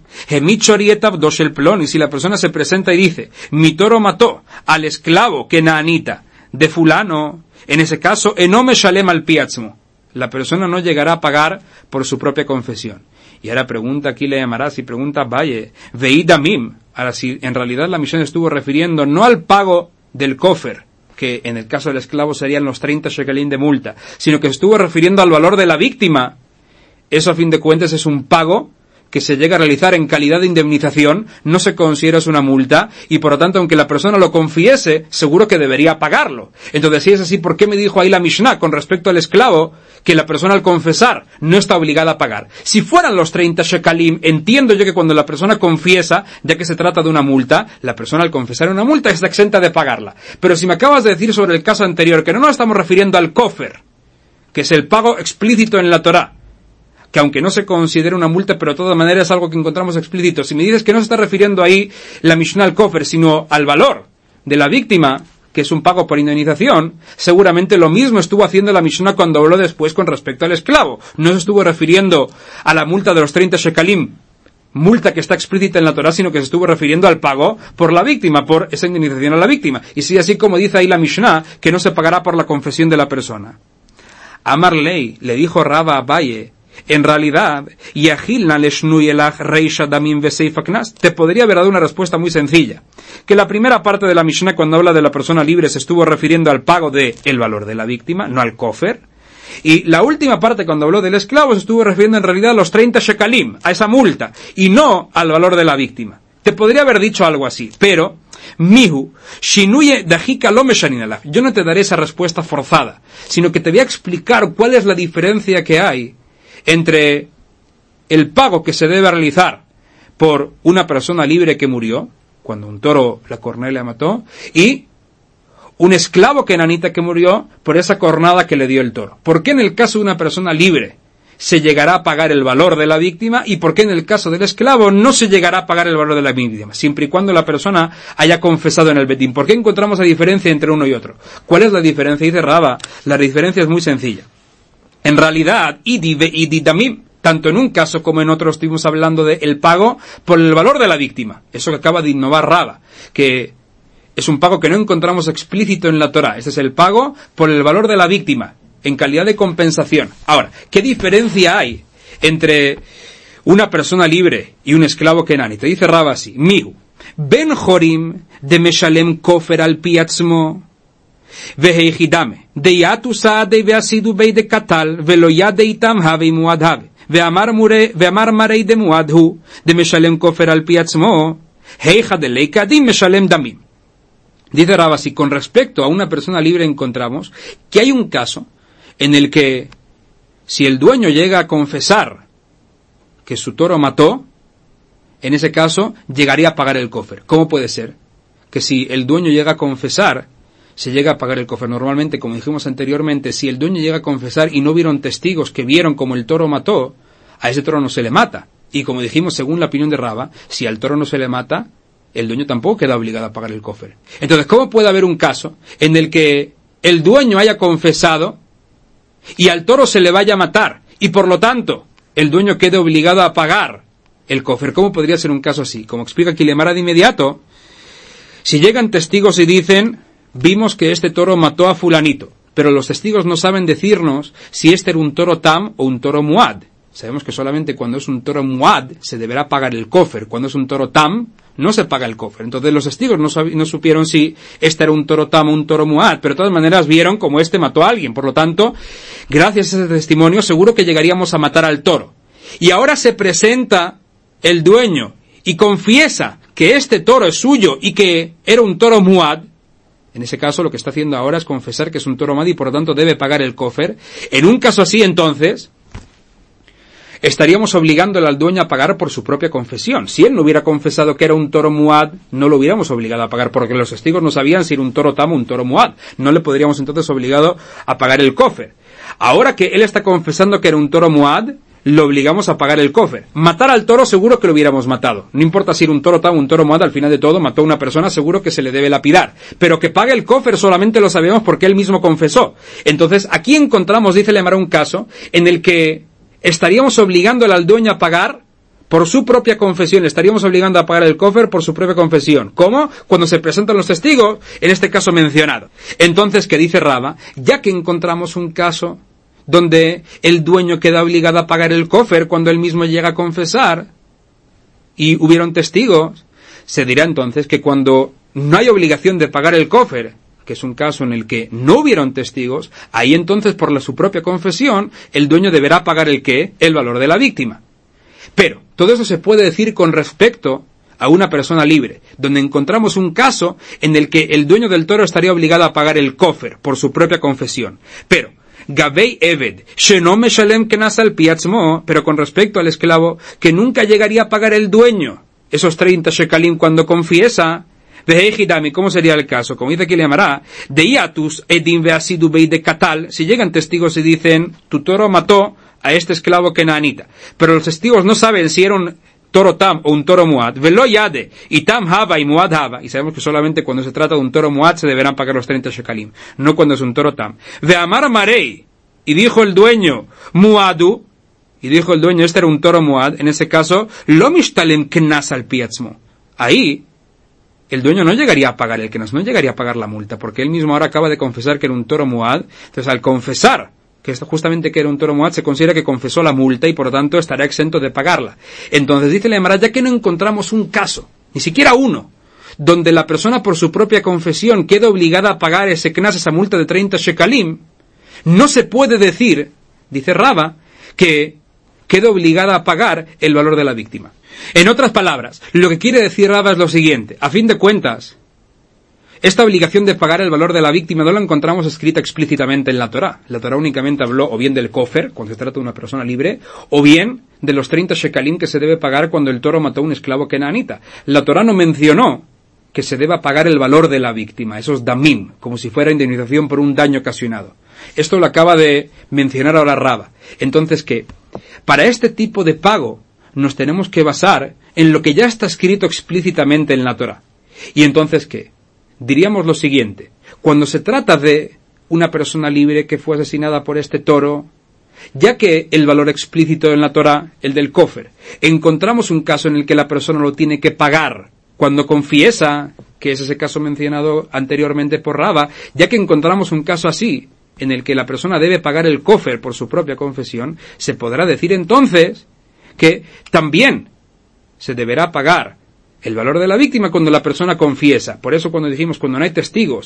Speaker 1: Y si la persona se presenta y dice, mi toro mató al esclavo que Naanita de fulano, en ese caso, enome shalem al piatzmo, la persona no llegará a pagar por su propia confesión. Y ahora pregunta aquí le llamará, si pregunta Valle, veidamim, ahora si en realidad la Mishnah estuvo refiriendo no al pago del kofer, que en el caso del esclavo serían los 30 shekelim de multa, sino que estuvo refiriendo al valor de la víctima. Eso a fin de cuentas es un pago que se llega a realizar en calidad de indemnización, no se considera una multa, y por lo tanto, aunque la persona lo confiese, seguro que debería pagarlo. Entonces, si es así, ¿por qué me dijo ahí la Mishnah con respecto al esclavo que la persona al confesar no está obligada a pagar? Si fueran los 30 shekalim, entiendo yo que cuando la persona confiesa, ya que se trata de una multa, la persona al confesar una multa está exenta de pagarla. Pero si me acabas de decir sobre el caso anterior, que no nos estamos refiriendo al kofer, que es el pago explícito en la Torá, que aunque no se considera una multa, pero de todas maneras es algo que encontramos explícito. Si me dices que no se está refiriendo ahí la Mishnah al kofer, sino al valor de la víctima, que es un pago por indemnización, seguramente lo mismo estuvo haciendo la Mishnah cuando habló después con respecto al esclavo. No se estuvo refiriendo a la multa de los 30 shekalim, multa que está explícita en la Torá, sino que se estuvo refiriendo al pago por la víctima, por esa indemnización a la víctima. Y si así como dice ahí la Mishnah, que no se pagará por la confesión de la persona. Amar Lei, le dijo Raba a Abaye, En realidad, te podría haber dado una respuesta muy sencilla. Que la primera parte de la Mishnah, cuando habla de la persona libre, se estuvo refiriendo al pago del valor de la víctima, no al kofer. Y la última parte, cuando habló del esclavo, se estuvo refiriendo en realidad a los 30 shekalim, a esa multa, y no al valor de la víctima. Te podría haber dicho algo así, pero Mihu, shinuye dajika lo meshaninalaf. Yo no te daré esa respuesta forzada, sino que te voy a explicar cuál es la diferencia que hay entre el pago que se debe realizar por una persona libre que murió, cuando un toro la cornea mató, y un esclavo kenanita que murió por esa cornada que le dio el toro. ¿Por qué en el caso de una persona libre se llegará a pagar el valor de la víctima y por qué en el caso del esclavo no se llegará a pagar el valor de la víctima, siempre y cuando la persona haya confesado en el betín? ¿Por qué encontramos la diferencia entre uno y otro? ¿Cuál es la diferencia? Dice Raba, la diferencia es muy sencilla. En realidad, tanto en un caso como en otro estuvimos hablando de el pago por el valor de la víctima. Eso que acaba de innovar Raba, que es un pago que no encontramos explícito en la Torá. Este es el pago por el valor de la víctima, en calidad de compensación. Ahora, ¿qué diferencia hay entre una persona libre y un esclavo kenani? Te dice Raba así, Mihu, Ben Jorim de Meshalem Kofer al Piatzmo, Veheichidame, de Yatusa de Veasidu Bei de Katal, Veloyad de Itam Have Muad Have, Veamar Marei de Muadhu, de Meshalem Kofer al Piatzmo, Heicha de Leikadim Meshalem Damim. Dice Raba, si con respecto a una persona libre encontramos que hay un caso en el que si el dueño llega a confesar que su toro mató, en ese caso llegaría a pagar el kofer. ¿Cómo puede ser? Que si el dueño llega a confesar, se llega a pagar el kofer. Normalmente, como dijimos anteriormente, si el dueño llega a confesar y no vieron testigos que vieron como el toro mató, a ese toro no se le mata. Y como dijimos, según la opinión de Raba, si al toro no se le mata, el dueño tampoco queda obligado a pagar el kofer. Entonces, ¿cómo puede haber un caso en el que el dueño haya confesado y al toro se le vaya a matar y por lo tanto el dueño quede obligado a pagar el kofer? ¿Cómo podría ser un caso así? Como explica Quilemara de inmediato, si llegan testigos y dicen, vimos que este toro mató a fulanito, pero los testigos no saben decirnos si este era un toro tam o un toro muad. Sabemos que solamente cuando es un toro muad se deberá pagar el kofer. Cuando es un toro tam, no se paga el kofer. Entonces los testigos no supieron si este era un toro tam o un toro muad, pero de todas maneras vieron como este mató a alguien. Por lo tanto, gracias a ese testimonio, seguro que llegaríamos a matar al toro. Y ahora se presenta el dueño y confiesa que este toro es suyo y que era un toro muad. En ese caso, lo que está haciendo ahora es confesar que es un toro muad y por lo tanto debe pagar el kofer. En un caso así, entonces, estaríamos obligándole al dueño a pagar por su propia confesión. Si él no hubiera confesado que era un toro muad, no lo hubiéramos obligado a pagar, porque los testigos no sabían si era un toro tam o un toro muad. No le podríamos entonces obligado a pagar el kofer. Ahora que él está confesando que era un toro muad, lo obligamos a pagar el kofer. Matar al toro seguro que lo hubiéramos matado. No importa si era un toro tam o un toro muad, al final de todo mató a una persona, seguro que se le debe lapidar. Pero que pague el kofer solamente lo sabemos porque él mismo confesó. Entonces, aquí encontramos, dice Lemara, un caso en el que estaríamos obligándole al dueño a pagar por su propia confesión, estaríamos obligando a pagar el kofer por su propia confesión. ¿Cómo? Cuando se presentan los testigos, en este caso mencionado. Entonces, ¿qué dice Raba? Ya que encontramos un caso donde el dueño queda obligado a pagar el kofer cuando él mismo llega a confesar y hubieron testigos, se dirá entonces que cuando no hay obligación de pagar el kofer, que es un caso en el que no hubieron testigos, ahí entonces por su propia confesión el dueño deberá pagar el ¿qué? El valor de la víctima. Pero todo eso se puede decir con respecto a una persona libre, donde encontramos un caso en el que el dueño del toro estaría obligado a pagar el kofer por su propia confesión. Pero Gabei Eved, Sheno Meshalem Kenas al Piatzmo, pero con respecto al esclavo, que nunca llegaría a pagar el dueño esos 30 shekalim cuando confiesa, ¿cómo sería el caso? Como dice aquí le llamará, de Iatus Edim Veasidu Bei de Katal, si llegan testigos y dicen, tu toro mató a este esclavo kenanita, pero los testigos no saben si era un toro tam o un toro muad, velo yade, y tam hava y muad hava, y sabemos que solamente cuando se trata de un toro muad se deberán pagar los 30 shekalim, no cuando es un toro tam. Ve amar marei, y dijo el dueño, muadu, y dijo el dueño, este era un toro muad, en ese caso, lo mishtalem knas al piatzmo. Ahí, el dueño no llegaría a pagar el knas, no llegaría a pagar la multa, porque él mismo ahora acaba de confesar que era un toro muad, entonces al confesar que justamente que era un toro muad, se considera que confesó la multa y por lo tanto estará exento de pagarla. Entonces dice la Gemara, ya que no encontramos un caso, ni siquiera uno, donde la persona por su propia confesión queda obligada a pagar ese knas, esa multa de 30 shekalim, no se puede decir, dice Rava, que queda obligada a pagar el valor de la víctima. En otras palabras, lo que quiere decir Rava es lo siguiente, a fin de cuentas, esta obligación de pagar el valor de la víctima no la encontramos escrita explícitamente en la Torá. La Torá únicamente habló o bien del kofer, cuando se trata de una persona libre, o bien de los 30 shekalim que se debe pagar cuando el toro mató a un esclavo kenanita. La Torá no mencionó que se deba pagar el valor de la víctima, esos damim, como si fuera indemnización por un daño ocasionado. Esto lo acaba de mencionar ahora Rava. Entonces, ¿qué? Para este tipo de pago nos tenemos que basar en lo que ya está escrito explícitamente en la Torá. ¿Y entonces qué? Diríamos lo siguiente, cuando se trata de una persona libre que fue asesinada por este toro, ya que el valor explícito en la Torá, el del kofer, encontramos un caso en el que la persona lo tiene que pagar cuando confiesa, que es ese caso mencionado anteriormente por Rava, ya que encontramos un caso así, en el que la persona debe pagar el kofer por su propia confesión, se podrá decir entonces que también se deberá pagar el valor de la víctima cuando la persona confiesa. Por eso cuando dijimos, cuando no hay testigos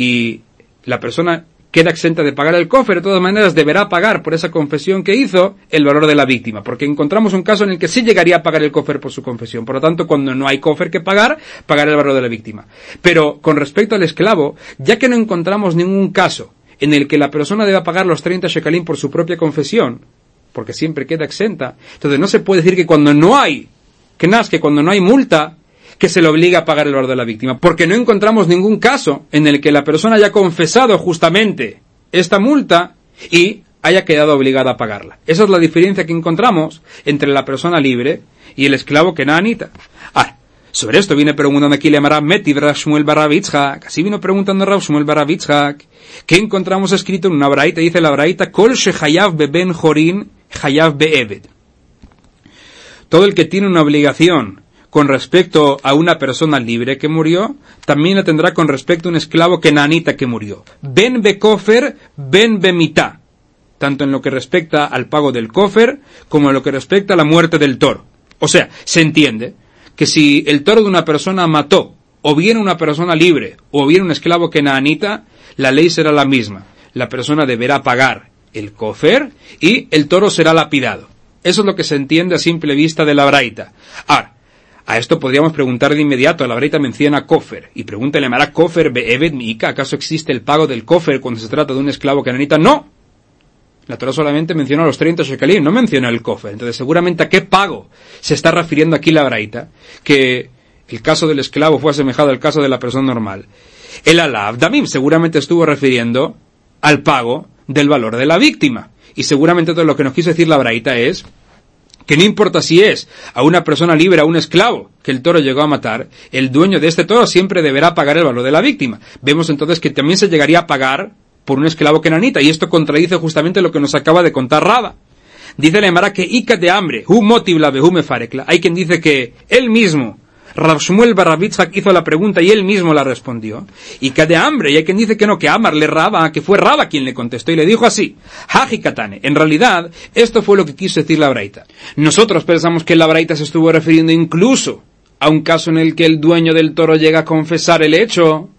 Speaker 1: y la persona queda exenta de pagar el kofer, de todas maneras deberá pagar por esa confesión que hizo el valor de la víctima, porque encontramos un caso en el que sí llegaría a pagar el kofer por su confesión. Por lo tanto, cuando no hay kofer que pagar el valor de la víctima. Pero con respecto al esclavo, ya que no encontramos ningún caso en el que la persona deba pagar los 30 shekalim por su propia confesión, porque siempre queda exenta, entonces no se puede decir que cuando no hay knas, que cuando no hay multa, que se le obliga a pagar el valor de la víctima, porque no encontramos ningún caso en el que la persona haya confesado justamente esta multa y haya quedado obligada a pagarla. Esa es la diferencia que encontramos entre la persona libre y el esclavo kenanita. Sobre esto viene preguntando aquí le Mara Metiv Rav Shmuel bar Rav Yitzhak. Así vino preguntando Rav Shmuel bar Rav Yitzhak, ¿qué encontramos escrito en una braita? Dice la braita, Kol shechayav beben jorin chayav be'eved. Todo el que tiene una obligación con respecto a una persona libre que murió, también la tendrá con respecto a un esclavo kenanita que murió. Ben be kofer, ben be mitá. Tanto en lo que respecta al pago del kofer, como en lo que respecta a la muerte del toro. O sea, se entiende que si el toro de una persona mató, o bien una persona libre, o bien un esclavo kenanita, la ley será la misma. La persona deberá pagar el kofer y el toro será lapidado. Eso es lo que se entiende a simple vista de la braita. Ahora, a esto podríamos preguntar de inmediato, la braita menciona kofer, y pregunta le Mara kofer be'eved mi'ika, ¿acaso existe el pago del kofer cuando se trata de un esclavo kenanita? No. La Torá solamente menciona los 30 shekalim, no menciona el kofer. Entonces seguramente a qué pago se está refiriendo aquí la braita, que el caso del esclavo fue asemejado al caso de la persona normal. El alav damim seguramente estuvo refiriendo al pago del valor de la víctima. Y seguramente todo lo que nos quiso decir la braita es que no importa si es a una persona libre, a un esclavo, que el toro llegó a matar, el dueño de este toro siempre deberá pagar el valor de la víctima. Vemos entonces que también se llegaría a pagar por un esclavo kenanita, y esto contradice justamente lo que nos acaba de contar Rava. Dice la Gemara que Ika de hambre, hu motiv la behu mefarekla. Hay quien dice que él mismo, Rav Shmuel bar Rav Yitzhak, hizo la pregunta y él mismo la respondió. Ika de hambre, y hay quien dice que no, que Amarle Rava, que fue Rava quien le contestó y le dijo así, Haji Katane. En realidad, esto fue lo que quiso decir la braita. Nosotros pensamos que la braita se estuvo refiriendo incluso a un caso en el que el dueño del toro llega a confesar el hecho.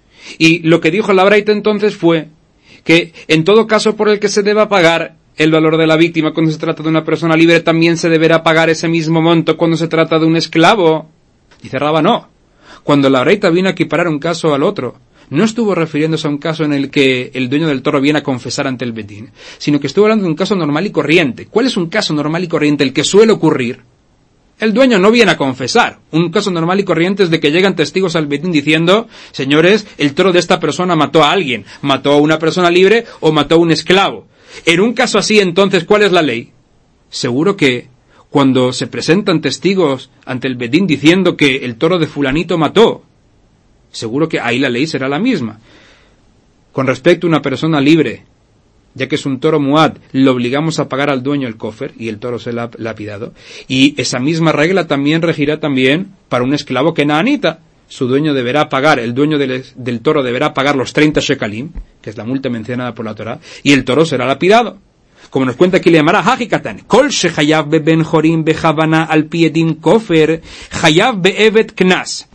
Speaker 1: Y lo que dijo la braita entonces fue que en todo caso por el que se deba pagar el valor de la víctima cuando se trata de una persona libre, también se deberá pagar ese mismo monto cuando se trata de un esclavo. Dice Rava, no. Cuando la braita vino a equiparar un caso al otro, no estuvo refiriéndose a un caso en el que el dueño del toro viene a confesar ante el bedín, sino que estuvo hablando de un caso normal y corriente. ¿Cuál es un caso normal y corriente? El que suele ocurrir. El dueño no viene a confesar. Un caso normal y corriente es de que llegan testigos al bedín diciendo, señores, el toro de esta persona mató a alguien, mató a una persona libre o mató a un esclavo. En un caso así, entonces, ¿cuál es la ley? Seguro que cuando se presentan testigos ante el bedín diciendo que el toro de fulanito mató, seguro que ahí la ley será la misma. Con respecto a una persona libre, ya que es un toro muad, le obligamos a pagar al dueño el kofer y el toro será lapidado. Y esa misma regla también regirá también para un esclavo kenanita. su dueño deberá pagar, el dueño del toro deberá pagar los 30 shekalim, que es la multa mencionada por la Torá, y el toro será lapidado. Como nos cuenta aquí le llamará Hajikatan, Kol shechayav beben jorim bechavana al piedim kofer, chayav be'evet knas.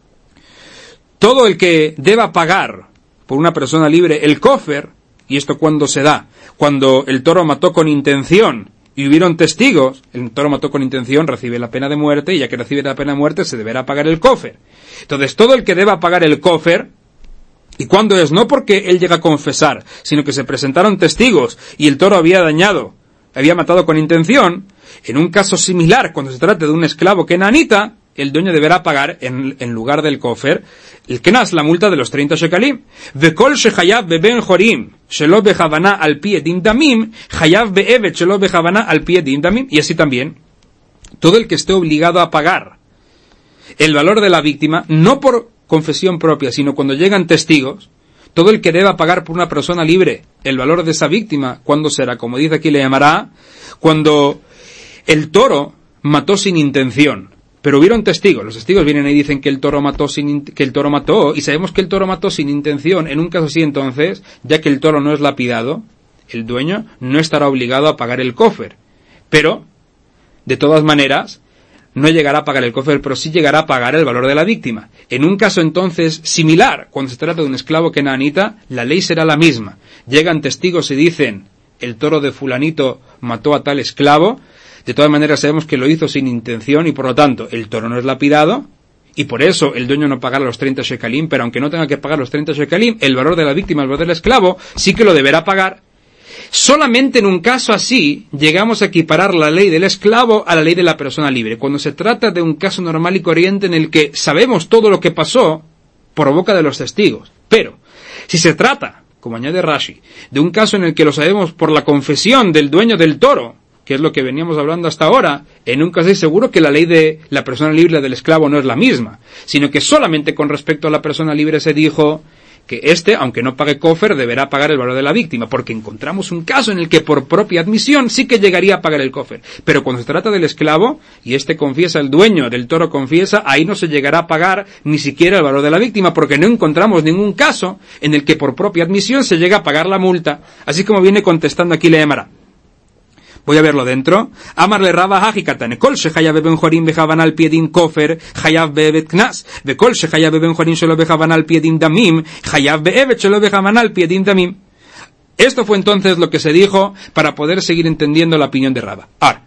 Speaker 1: Todo el que deba pagar por una persona libre el kofer, y esto cuando se da, cuando el toro mató con intención y hubieron testigos, el toro mató con intención, recibe la pena de muerte, y ya que recibe la pena de muerte se deberá pagar el kofer. Entonces todo el que deba pagar el kofer, y cuando es no porque él llega a confesar, sino que se presentaron testigos y el toro había matado con intención, en un caso similar, cuando se trate de un esclavo kenanita, el dueño deberá pagar, en lugar del kofer, el kenas, la multa de los 30 shekalim. Vekol shechayav beben jorim, shelo bechavana al pie din damim, chayav be'evet shelo bechavana al pie din damim. Y así también, todo el que esté obligado a pagar el valor de la víctima, no por confesión propia, sino cuando llegan testigos, todo el que deba pagar por una persona libre el valor de esa víctima, ¿cuándo será? Como dice aquí, le llamará cuando el toro mató sin intención, pero hubieron testigos. Los testigos vienen y dicen que el toro mató, y sabemos que el toro mató sin intención. En un caso así, entonces, ya que el toro no es lapidado, el dueño no estará obligado a pagar el kofer, pero de todas maneras no llegará a pagar el kofer, pero sí llegará a pagar el valor de la víctima. En un caso entonces similar, cuando se trata de un esclavo kenanita, la ley será la misma. Llegan testigos y dicen, el toro de fulanito mató a tal esclavo, de todas maneras sabemos que lo hizo sin intención y por lo tanto el toro no es lapidado, y por eso el dueño no pagará los 30 shekalim, pero aunque no tenga que pagar los 30 shekalim, el valor de la víctima, el valor del esclavo, sí que lo deberá pagar. Solamente en un caso así llegamos a equiparar la ley del esclavo a la ley de la persona libre. Cuando se trata de un caso normal y corriente en el que sabemos todo lo que pasó por boca de los testigos. Pero, si se trata, como añade Rashi, de un caso en el que lo sabemos por la confesión del dueño del toro, que es lo que veníamos hablando hasta ahora, en un caso así seguro que la ley de la persona libre y la del esclavo no es la misma, sino que solamente con respecto a la persona libre se dijo que aunque no pague kofer, deberá pagar el valor de la víctima, porque encontramos un caso en el que por propia admisión sí que llegaría a pagar el kofer. Pero cuando se trata del esclavo, y confiesa, el dueño del toro confiesa, ahí no se llegará a pagar ni siquiera el valor de la víctima, porque no encontramos ningún caso en el que por propia admisión se llega a pagar la multa. Así como viene contestando aquí le llamará. Voy a verlo dentro. Amarle Raba Hajikatan, Kol shechayav beben jorim bejavan al piedin kofer, chayav be'evet knas, vekol shechayav beben jorim shelo bejavan al piedin damim, chayav be'evet shelo bejavan al piedin damim. Esto fue entonces lo que se dijo para poder seguir entendiendo la opinión de Raba. Ahora,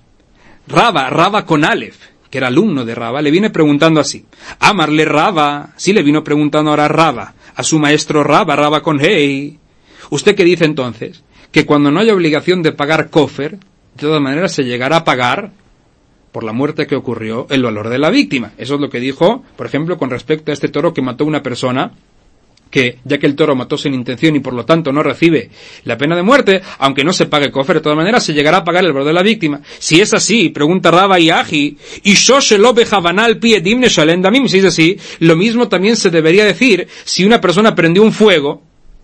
Speaker 1: Raba con Aleph, que era alumno de Raba, le viene preguntando así. Amarle Raba, sí le vino preguntando ahora Raba, a su maestro Raba con Hei. ¿Usted qué dice entonces? Que cuando no haya obligación de pagar kofer, de todas maneras se llegará a pagar, por la muerte que ocurrió, el valor de la víctima. Eso es lo que dijo, por ejemplo, con respecto a este toro que mató una persona, que ya que el toro mató sin intención y por lo tanto no recibe la pena de muerte, aunque no se pague kofer, de todas maneras se llegará a pagar el valor de la víctima. Si es así, pregunta Raba y Aji, y Shoshelo bejavanal piedim neshalem damim, si es así, lo mismo también se debería decir si una persona prendió un fuego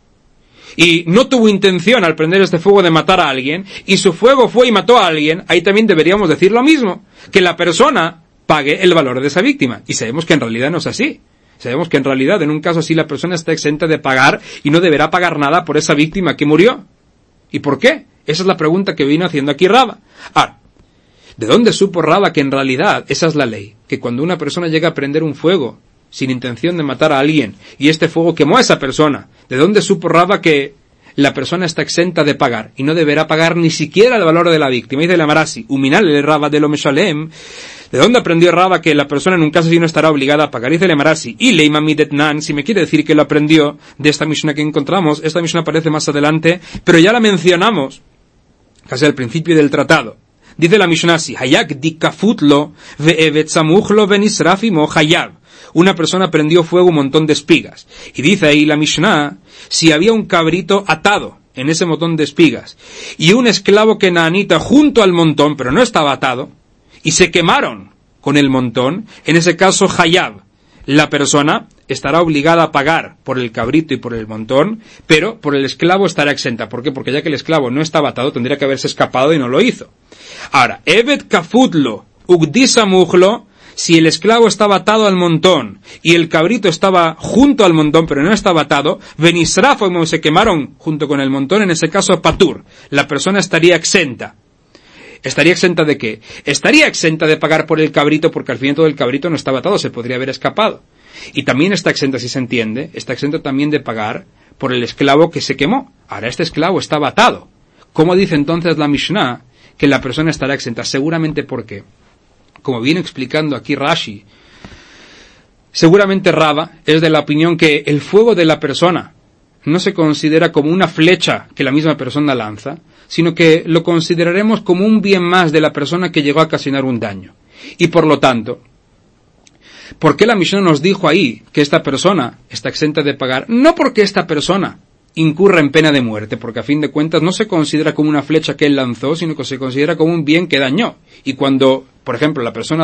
Speaker 1: y no tuvo intención al prender este fuego de matar a alguien, y su fuego fue y mató a alguien, ahí también deberíamos decir lo mismo, que la persona pague el valor de esa víctima. Y sabemos que en realidad no es así. Sabemos que en realidad en un caso así la persona está exenta de pagar y no deberá pagar nada por esa víctima que murió. ¿Y por qué? Esa es la pregunta que vino haciendo aquí Raba. Ahora, ¿de dónde supo Raba que en realidad esa es la ley? Que cuando una persona llega a prender un fuego sin intención de matar a alguien, y este fuego quemó a esa persona, ¿de dónde supo Raba que la persona está exenta de pagar y no deberá pagar ni siquiera el valor de la víctima? Dice la Marasi, Uminal Raba de lo Meshalem. ¿De dónde aprendió Raba que la persona en un caso así no estará obligada a pagar? Dice la Marasi, y Leima Midetnan, si me quiere decir que lo aprendió de esta Mishnah que encontramos, esta Mishnah aparece más adelante, pero ya la mencionamos casi al principio del tratado. Dice la Mishnah así, Hayak dikafutlo ve'evet samuchlo venisrafimo hayab. Una persona prendió fuego un montón de espigas. Y dice ahí la Mishnah, si había un cabrito atado en ese montón de espigas, y un esclavo kenanita junto al montón, pero no estaba atado, y se quemaron con el montón, en ese caso hayab, la persona estará obligada a pagar por el cabrito y por el montón, pero por el esclavo estará exenta. ¿Por qué? Porque ya que el esclavo no estaba atado, tendría que haberse escapado y no lo hizo. Ahora, Evet kafutlo ugdisa mujlo, si el esclavo estaba atado al montón y el cabrito estaba junto al montón pero no estaba atado, Benisraf, como se quemaron junto con el montón, en ese caso patur, la persona estaría exenta. ¿Estaría exenta de qué? Estaría exenta de pagar por el cabrito porque al fin y al cabo el cabrito no estaba atado, se podría haber escapado. Y también está exenta, si se entiende, está exenta también de pagar por el esclavo que se quemó. Ahora este esclavo estaba atado. ¿Cómo dice entonces la Mishnah que la persona estará exenta? Seguramente porque, como viene explicando aquí Rashi, seguramente Rava es de la opinión que el fuego de la persona no se considera como una flecha que la misma persona lanza, sino que lo consideraremos como un bien más de la persona que llegó a ocasionar un daño. Y por lo tanto, ¿por qué la Mishnah nos dijo ahí que esta persona está exenta de pagar? No porque esta persona incurra en pena de muerte, porque a fin de cuentas no se considera como una flecha que él lanzó, sino que se considera como un bien que dañó. Y cuando, por ejemplo,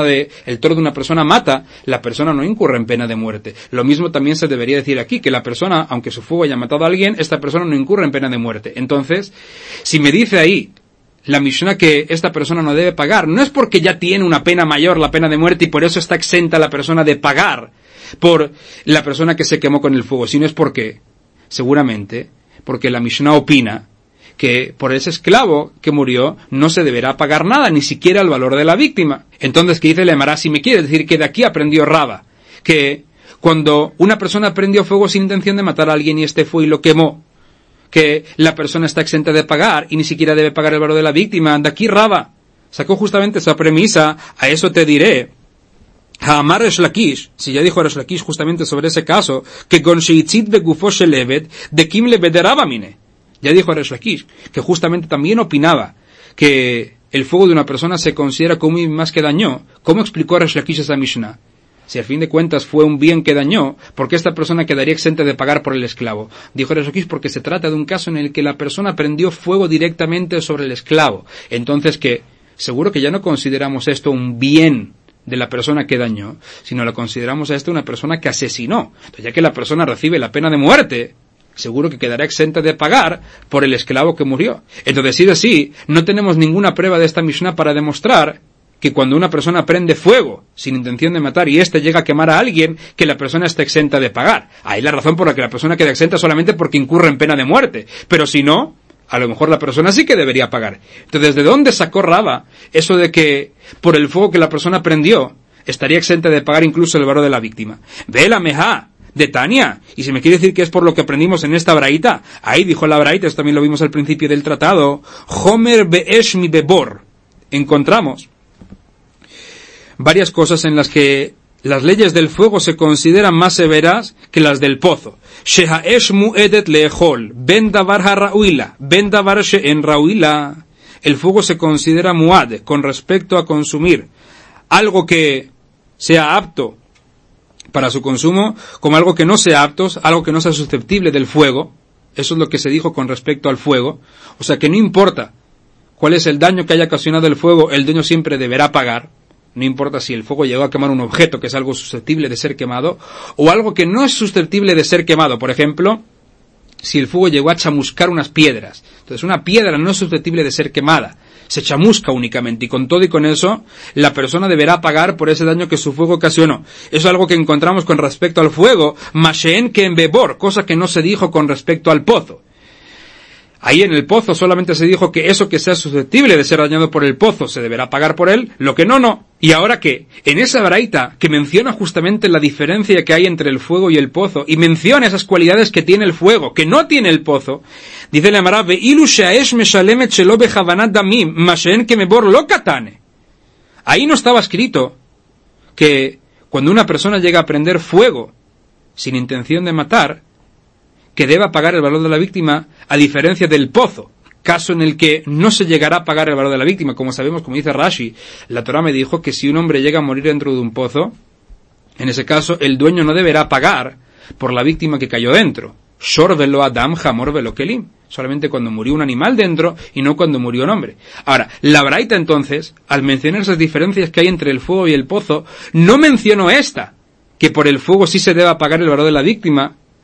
Speaker 1: el toro de una persona mata, la persona no incurre en pena de muerte. Lo mismo también se debería decir aquí, que la persona, aunque su fuego haya matado a alguien, esta persona no incurre en pena de muerte. Entonces, si me dice ahí la Mishnah que esta persona no debe pagar, no es porque ya tiene una pena mayor, la pena de muerte, y por eso está exenta la persona de pagar por la persona que se quemó con el fuego, sino es porque, seguramente, porque la Mishnah opina que por ese esclavo que murió no se deberá pagar nada, ni siquiera el valor de la víctima. Entonces, ¿qué dice el Emara? Si me quiere decir que de aquí aprendió Rava, que cuando una persona prendió fuego sin intención de matar a alguien y este fue y lo quemó, que la persona está exenta de pagar y ni siquiera debe pagar el valor de la víctima. De aquí Rava sacó justamente esa premisa. A eso te diré, Ha'amar Resh Lakish, si ya dijo Resh Lakish justamente sobre ese caso, que con Sheitzit begufo shelevet de Kim le bederabamine. Ya dijo Resh Lakish que justamente también opinaba que el fuego de una persona se considera como un más que dañó. ¿Cómo explicó Resh Lakish esa Mishnah? Si al fin de cuentas fue un bien que dañó, ¿por qué esta persona quedaría exenta de pagar por el esclavo? Dijo Resh Lakish porque se trata de un caso en el que la persona prendió fuego directamente sobre el esclavo. Entonces que seguro que ya no consideramos esto un bien de la persona que dañó, sino la consideramos a esto una persona que asesinó. Entonces, ya que la persona recibe la pena de muerte, seguro que quedará exenta de pagar por el esclavo que murió. Entonces, si es así, no tenemos ninguna prueba de esta Mishnah para demostrar que cuando una persona prende fuego sin intención de matar y éste llega a quemar a alguien, que la persona está exenta de pagar. Ahí la razón por la que la persona queda exenta solamente porque incurre en pena de muerte. Pero si no, a lo mejor la persona sí que debería pagar. Entonces, ¿de dónde sacó Rava eso de que por el fuego que la persona prendió estaría exenta de pagar incluso el valor de la víctima? Ve la mejá de Tania. Y si me quiere decir que es por lo que aprendimos en esta braita, ahí dijo la braita, esto también lo vimos al principio del tratado, Homer be'esh mi bebor. Encontramos varias cosas en las que las leyes del fuego se consideran más severas que las del pozo. Shehaesh mu'edet le'echol, ben davar ha'ra'uila, ben davar she'en ra'uila. El fuego se considera muad con respecto a consumir algo que sea apto para su consumo, como algo que no sea apto, algo que no sea susceptible del fuego. Eso es lo que se dijo con respecto al fuego. O sea que no importa cuál es el daño que haya ocasionado el fuego, el dueño siempre deberá pagar. No importa si el fuego llegó a quemar un objeto que es algo susceptible de ser quemado, o algo que no es susceptible de ser quemado. Por ejemplo, si el fuego llegó a chamuscar unas piedras. Entonces una piedra no es susceptible de ser quemada, se chamusca únicamente, y con todo y con eso, la persona deberá pagar por ese daño que su fuego ocasionó. Eso es algo que encontramos con respecto al fuego, Masheen que en bebor, cosa que no se dijo con respecto al pozo. Ahí en el pozo solamente se dijo que eso que sea susceptible de ser dañado por el pozo se deberá pagar por él, lo que no. Y ahora que, en esa braita que menciona justamente la diferencia que hay entre el fuego y el pozo, y menciona esas cualidades que tiene el fuego, que no tiene el pozo, dice la Emara, ve'ilu she'aesh meshalemet shelo bechavanat damim, mashen que mebor lo katane. Ahí no estaba escrito que cuando una persona llega a prender fuego sin intención de matar, que deba pagar el valor de la víctima, a diferencia del pozo, caso en el que no se llegará a pagar el valor de la víctima. Como sabemos, como dice Rashi, la Torah me dijo que si un hombre llega a morir dentro de un pozo, en ese caso el dueño no deberá pagar por la víctima que cayó dentro. Shor velo Adam, Hamor velo Kelim. Solamente cuando murió un animal dentro y no cuando murió un hombre. Ahora, la braita entonces, al mencionar esas diferencias que hay entre el fuego y el pozo, no mencionó esta, que por el fuego sí se deba pagar el valor de la víctima,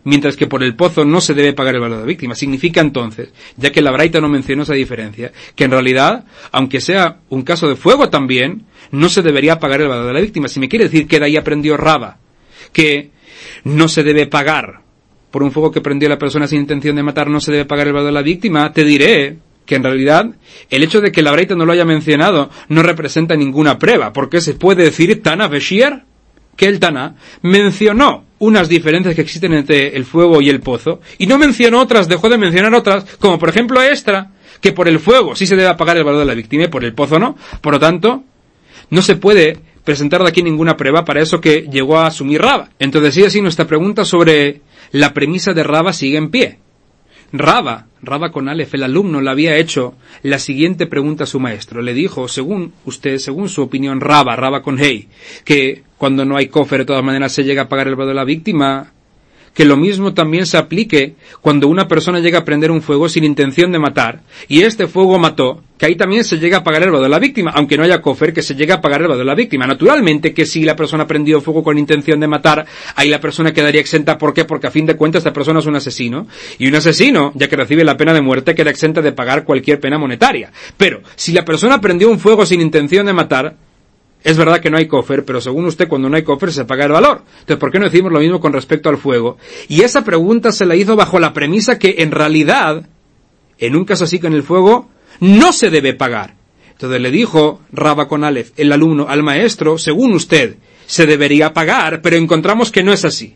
Speaker 1: mientras que por el pozo no se debe pagar el valor de la víctima. Significa entonces, ya que la braita no mencionó esa diferencia, que en realidad, aunque sea un caso de fuego también, no se debería pagar el valor de la víctima. Si me quiere decir que de ahí aprendió Rava, que no se debe pagar por un fuego que prendió la persona sin intención de matar, no se debe pagar el valor de la víctima, te diré que en realidad el hecho de que la braita no lo haya mencionado no representa ninguna prueba, porque se puede decir Tana Beshier, que el Tana mencionó unas diferencias que existen entre el fuego y el pozo, y no mencionó otras, dejó de mencionar otras, como por ejemplo esta, que por el fuego sí se debe pagar el valor de la víctima y por el pozo no. Por lo tanto, no se puede presentar de aquí ninguna prueba para eso que llegó a asumir Rava. Entonces, sí, así nuestra pregunta sobre la premisa de Rava sigue en pie. Rava con Aleph, el alumno, le había hecho la siguiente pregunta a su maestro. Le dijo, según su opinión, Rava con Hei, que cuando no hay kofer de todas maneras se llega a pagar el valor de la víctima, que lo mismo también se aplique cuando una persona llega a prender un fuego sin intención de matar, y este fuego mató, que ahí también se llega a pagar el valor de la víctima, aunque no haya kofer, que se llega a pagar el valor de la víctima. Naturalmente que si la persona prendió fuego con intención de matar, ahí la persona quedaría exenta. ¿Por qué? Porque a fin de cuentas esta persona es un asesino, y un asesino, ya que recibe la pena de muerte, queda exenta de pagar cualquier pena monetaria. Pero, si la persona prendió un fuego sin intención de matar, es verdad que no hay kofer, pero según usted, cuando no hay kofer se paga el valor. Entonces, ¿por qué no decimos lo mismo con respecto al fuego? Y esa pregunta se la hizo bajo la premisa que, en realidad, en un caso así con el fuego, no se debe pagar. Entonces le dijo Rava con Aleph, el alumno, al maestro, según usted, se debería pagar, pero encontramos que no es así.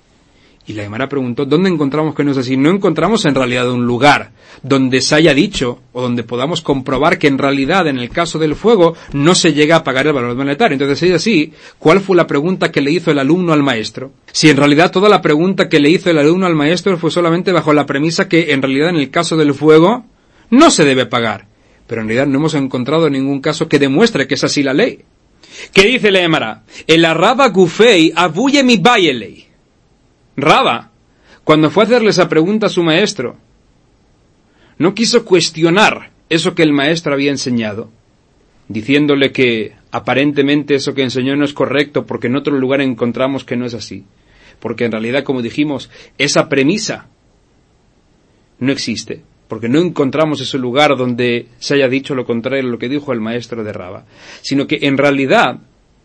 Speaker 1: Y la Gemara preguntó, ¿dónde encontramos que no es así? No encontramos en realidad un lugar donde se haya dicho, o donde podamos comprobar que en realidad, en el caso del fuego, no se llega a pagar el valor monetario. Entonces, si es así, ¿cuál fue la pregunta que le hizo el alumno al maestro? Si en realidad toda la pregunta que le hizo el alumno al maestro fue solamente bajo la premisa que en realidad en el caso del fuego, no se debe pagar. Pero en realidad no hemos encontrado ningún caso que demuestre que es así la ley. ¿Qué dice la Gemara? El arraba gufei abuye mi bayelei. Rava, cuando fue a hacerle esa pregunta a su maestro, no quiso cuestionar eso que el maestro había enseñado, diciéndole que aparentemente eso que enseñó no es correcto porque en otro lugar encontramos que no es así. Porque en realidad, como dijimos, esa premisa no existe, porque no encontramos ese lugar donde se haya dicho lo contrario a lo que dijo el maestro de Rava, sino que en realidad,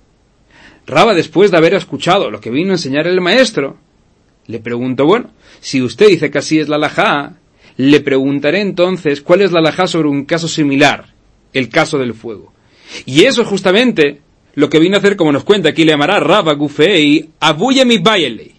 Speaker 1: Rava, después de haber escuchado lo que vino a enseñar el maestro, le pregunto, bueno, si usted dice que así es la halajá, le preguntaré entonces cuál es la halajá sobre un caso similar, el caso del fuego. Y eso es justamente lo que vino a hacer, como nos cuenta aquí, le llamará Rava Gufei Abuye mi Bayelei.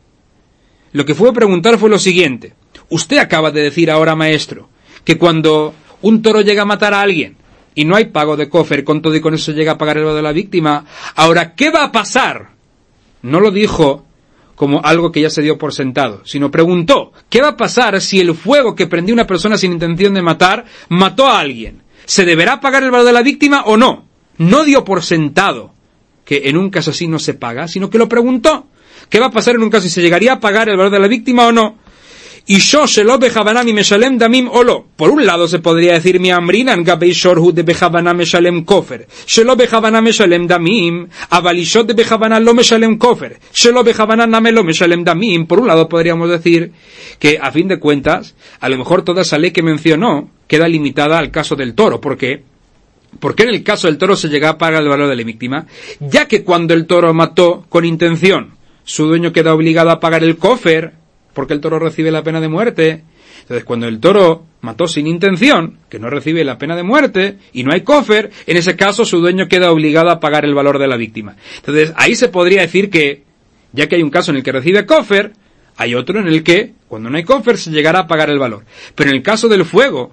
Speaker 1: Lo que fue a preguntar fue lo siguiente. Usted acaba de decir ahora, maestro, que cuando un toro llega a matar a alguien y no hay pago de kofer, con todo y con eso llega a pagar el valor de la víctima, ahora, ¿qué va a pasar? No lo dijo como algo que ya se dio por sentado, sino preguntó, ¿qué va a pasar si el fuego que prendió una persona sin intención de matar, mató a alguien? ¿Se deberá pagar el valor de la víctima o no? No dio por sentado que en un caso así no se paga, sino que lo preguntó. ¿Qué va a pasar en un caso si se llegaría a pagar el valor de la víctima o no? Y yo se lo bejabaná mi meshalem damim o lo. Por un lado se podría decir mi amrinan gabei shorhu de bejabaná meshalem kofer. Se lo bejabaná meshalem damim, abalishot de bejabaná lo meshalem kofer. Se lo bejabaná name lo meshalem damim. Por un lado podríamos decir que a fin de cuentas, a lo mejor toda esa ley que mencionó queda limitada al caso del toro. ¿Por qué? Porque en el caso del toro se llega a pagar el valor de la víctima, ya que cuando el toro mató con intención, su dueño queda obligado a pagar el kofer, porque el toro recibe la pena de muerte. Entonces, cuando el toro mató sin intención, que no recibe la pena de muerte, y no hay kofer, en ese caso su dueño queda obligado a pagar el valor de la víctima. Entonces, ahí se podría decir que, ya que hay un caso en el que recibe kofer, hay otro en el que, cuando no hay kofer, se llegará a pagar el valor. Pero en el caso del fuego,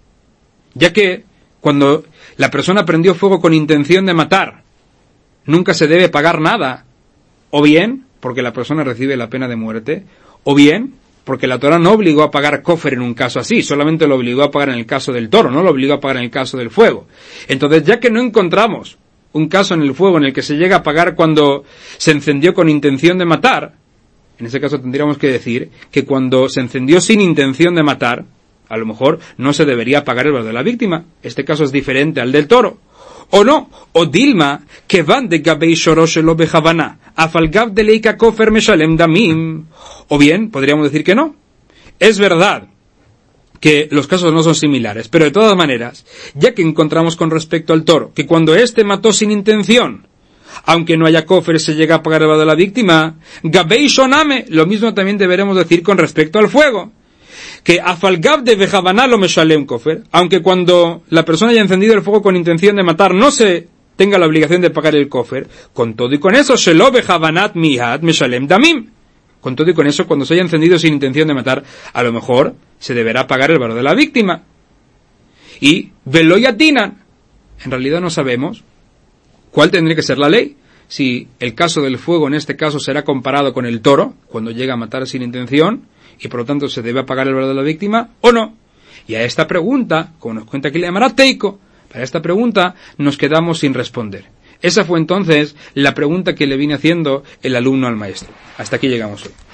Speaker 1: ya que cuando la persona prendió fuego con intención de matar, nunca se debe pagar nada, o bien porque la persona recibe la pena de muerte, o bien porque la Torá no obligó a pagar kofer en un caso así, solamente lo obligó a pagar en el caso del toro, no lo obligó a pagar en el caso del fuego. Entonces, ya que no encontramos un caso en el fuego en el que se llega a pagar cuando se encendió con intención de matar, en ese caso tendríamos que decir que cuando se encendió sin intención de matar, a lo mejor no se debería pagar el valor de la víctima. Este caso es diferente al del toro. O no, o Dilma, que van de Gabei Shorosh lo Bejabaná, Afalgav de leika kofer meshalem damim. O bien, podríamos decir que no. Es verdad que los casos no son similares, pero de todas maneras, ya que encontramos con respecto al toro, que cuando éste mató sin intención, aunque no haya kofer, se llega a pagar el valor de la víctima, gabei shoname, lo mismo también deberemos decir con respecto al fuego, que afalgav de vejabanalo meshalem kofer, aunque cuando la persona haya encendido el fuego con intención de matar, no se tenga la obligación de pagar el kofer, con todo y con eso, shelo vejabanat mihad meshalem damim. Con todo y con eso, cuando se haya encendido sin intención de matar, a lo mejor se deberá pagar el valor de la víctima. Y veloyatinan, en realidad no sabemos cuál tendría que ser la ley. Si el caso del fuego en este caso será comparado con el toro, cuando llega a matar sin intención, y por lo tanto se debe pagar el valor de la víctima, o no. Y a esta pregunta, como nos cuenta aquí le llamará Teiko, para esta pregunta nos quedamos sin responder. Esa fue entonces la pregunta que le vine haciendo el alumno al maestro. Hasta aquí llegamos hoy.